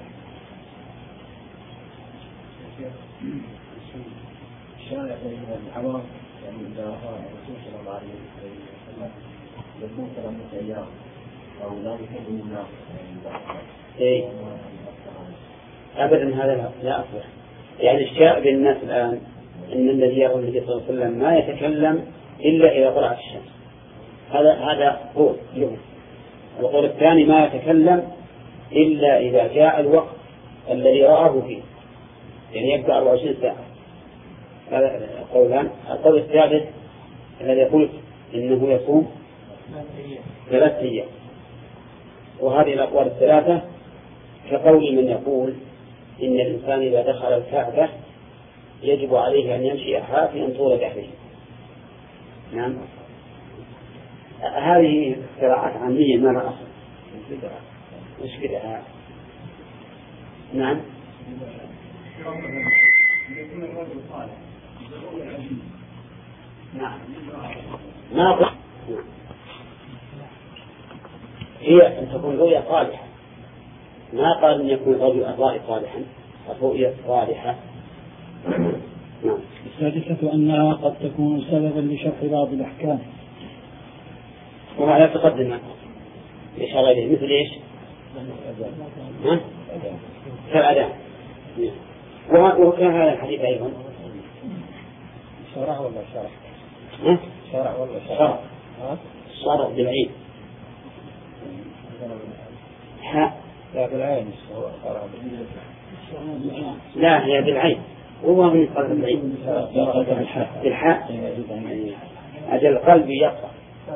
الشارع من العوام يعني إذا الرسول صلى الله عليه وسلم يكون ثلاثة أيام أو لا يحب الناس إيه أبدا هذا لا أصلح. يعني الشائع بين الناس الآن أن الذي يرى النبي صلى الله عليه وسلم ما يتكلم إلا إذا طلعت الشمس. هذا هذا قول يوم. القول الثاني ما يتكلم إلا إذا جاء الوقت الذي رآه فيه، يعني يبقى أربع وعشرين ساعة. هذا قولان. القول الثالث الذي يقول إنه يصوم ثلاث أيام. وهذه الأقوال الثلاثة كقول من يقول إن الإنسان إذا دخل الكعبة يجب عليه أن يمشي حافيا طول دهره. نعم هذه قراءات عامية ما لها أصل. مش كده؟ نعم نعم ما قلت هي أن تكون رؤيا صالحة. ما قال أن يكون رجل الرأي صالحا، الرؤيا صالحة. نعم. السادسة أنها قد تكون سببا لشرح بعض الأحكام، وهذا تقدم إشارة إليه مثل إيش؟ ها؟ كالأذان. وكان هذا الحديث أيضا شرع ولا شرع؟ ها؟ شرع ولا شرع؟ شرع بالعين. حاء لا بالعين. لا هي بالعين. هو من قلب العين بالحاء. أجل القلب يقرأ.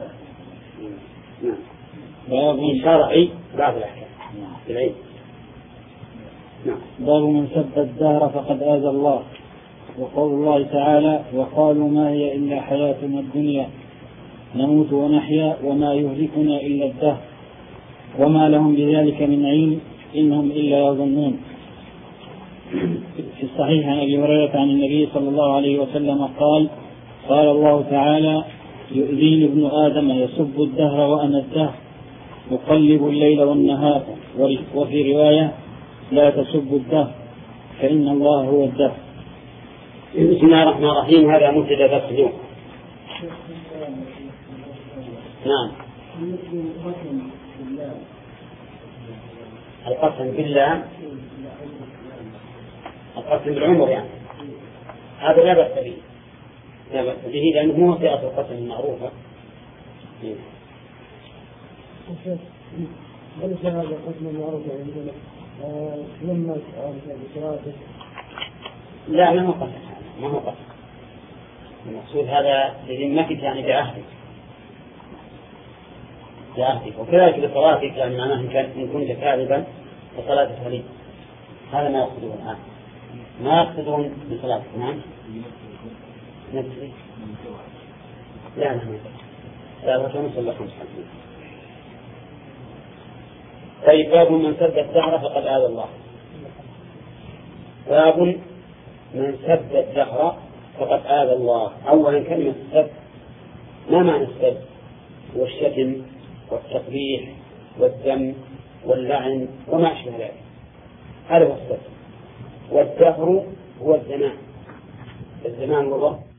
باب شرعي بعض الأحكام بالعين. نعم. باب من سب الدهر فقد آذى الله. وقول الله تعالى وقالوا ما هي إلا حياتنا الدنيا نموت ونحيا وما يهلكنا إلا الدهر وما لهم بذلك من علم إنهم إلا يظنون. في الصحيح عن أبي هريرة عن النبي صلى الله عليه وسلم قال قال الله تعالى يؤذيني ابن آدم يسب الدهر وأنا الدهر يقلب الليل والنهار. وفي رواية لا تسب الدهر فإن الله هو الدهر. بسم الله الرحمن الرحيم. هذا مبتدأ درس اليوم. نعم. القسم بالله القسم بالعمر يعني هذا لا بأس به لا بأس به لأنه مو في أصل القسم المعروفة. هل هذا القسم المعروف عندنا لما لا ما هو قسم ما هو قسم. المقصود هذا لذمتك يعني بعهدك بعهدك وكذلك بصلاتك يعني معناه إن كنت كاذبا فصلاتك هذه. هذا ما يقصدون الآن ما يقصدون بصلاتك. نعم نفسي لا لا لا لا صلى الله عليه وسلم. طيب باب من سب الدهر فقد آذى الله. باب من سب الدهر فقد آذى الله. أولا كلمة السب ما معنى السب؟ والشتم والتقبيح والذم واللعن وما أشبه ذلك. هذا هو السب. والدهر هو الزمان. الزمان والوقت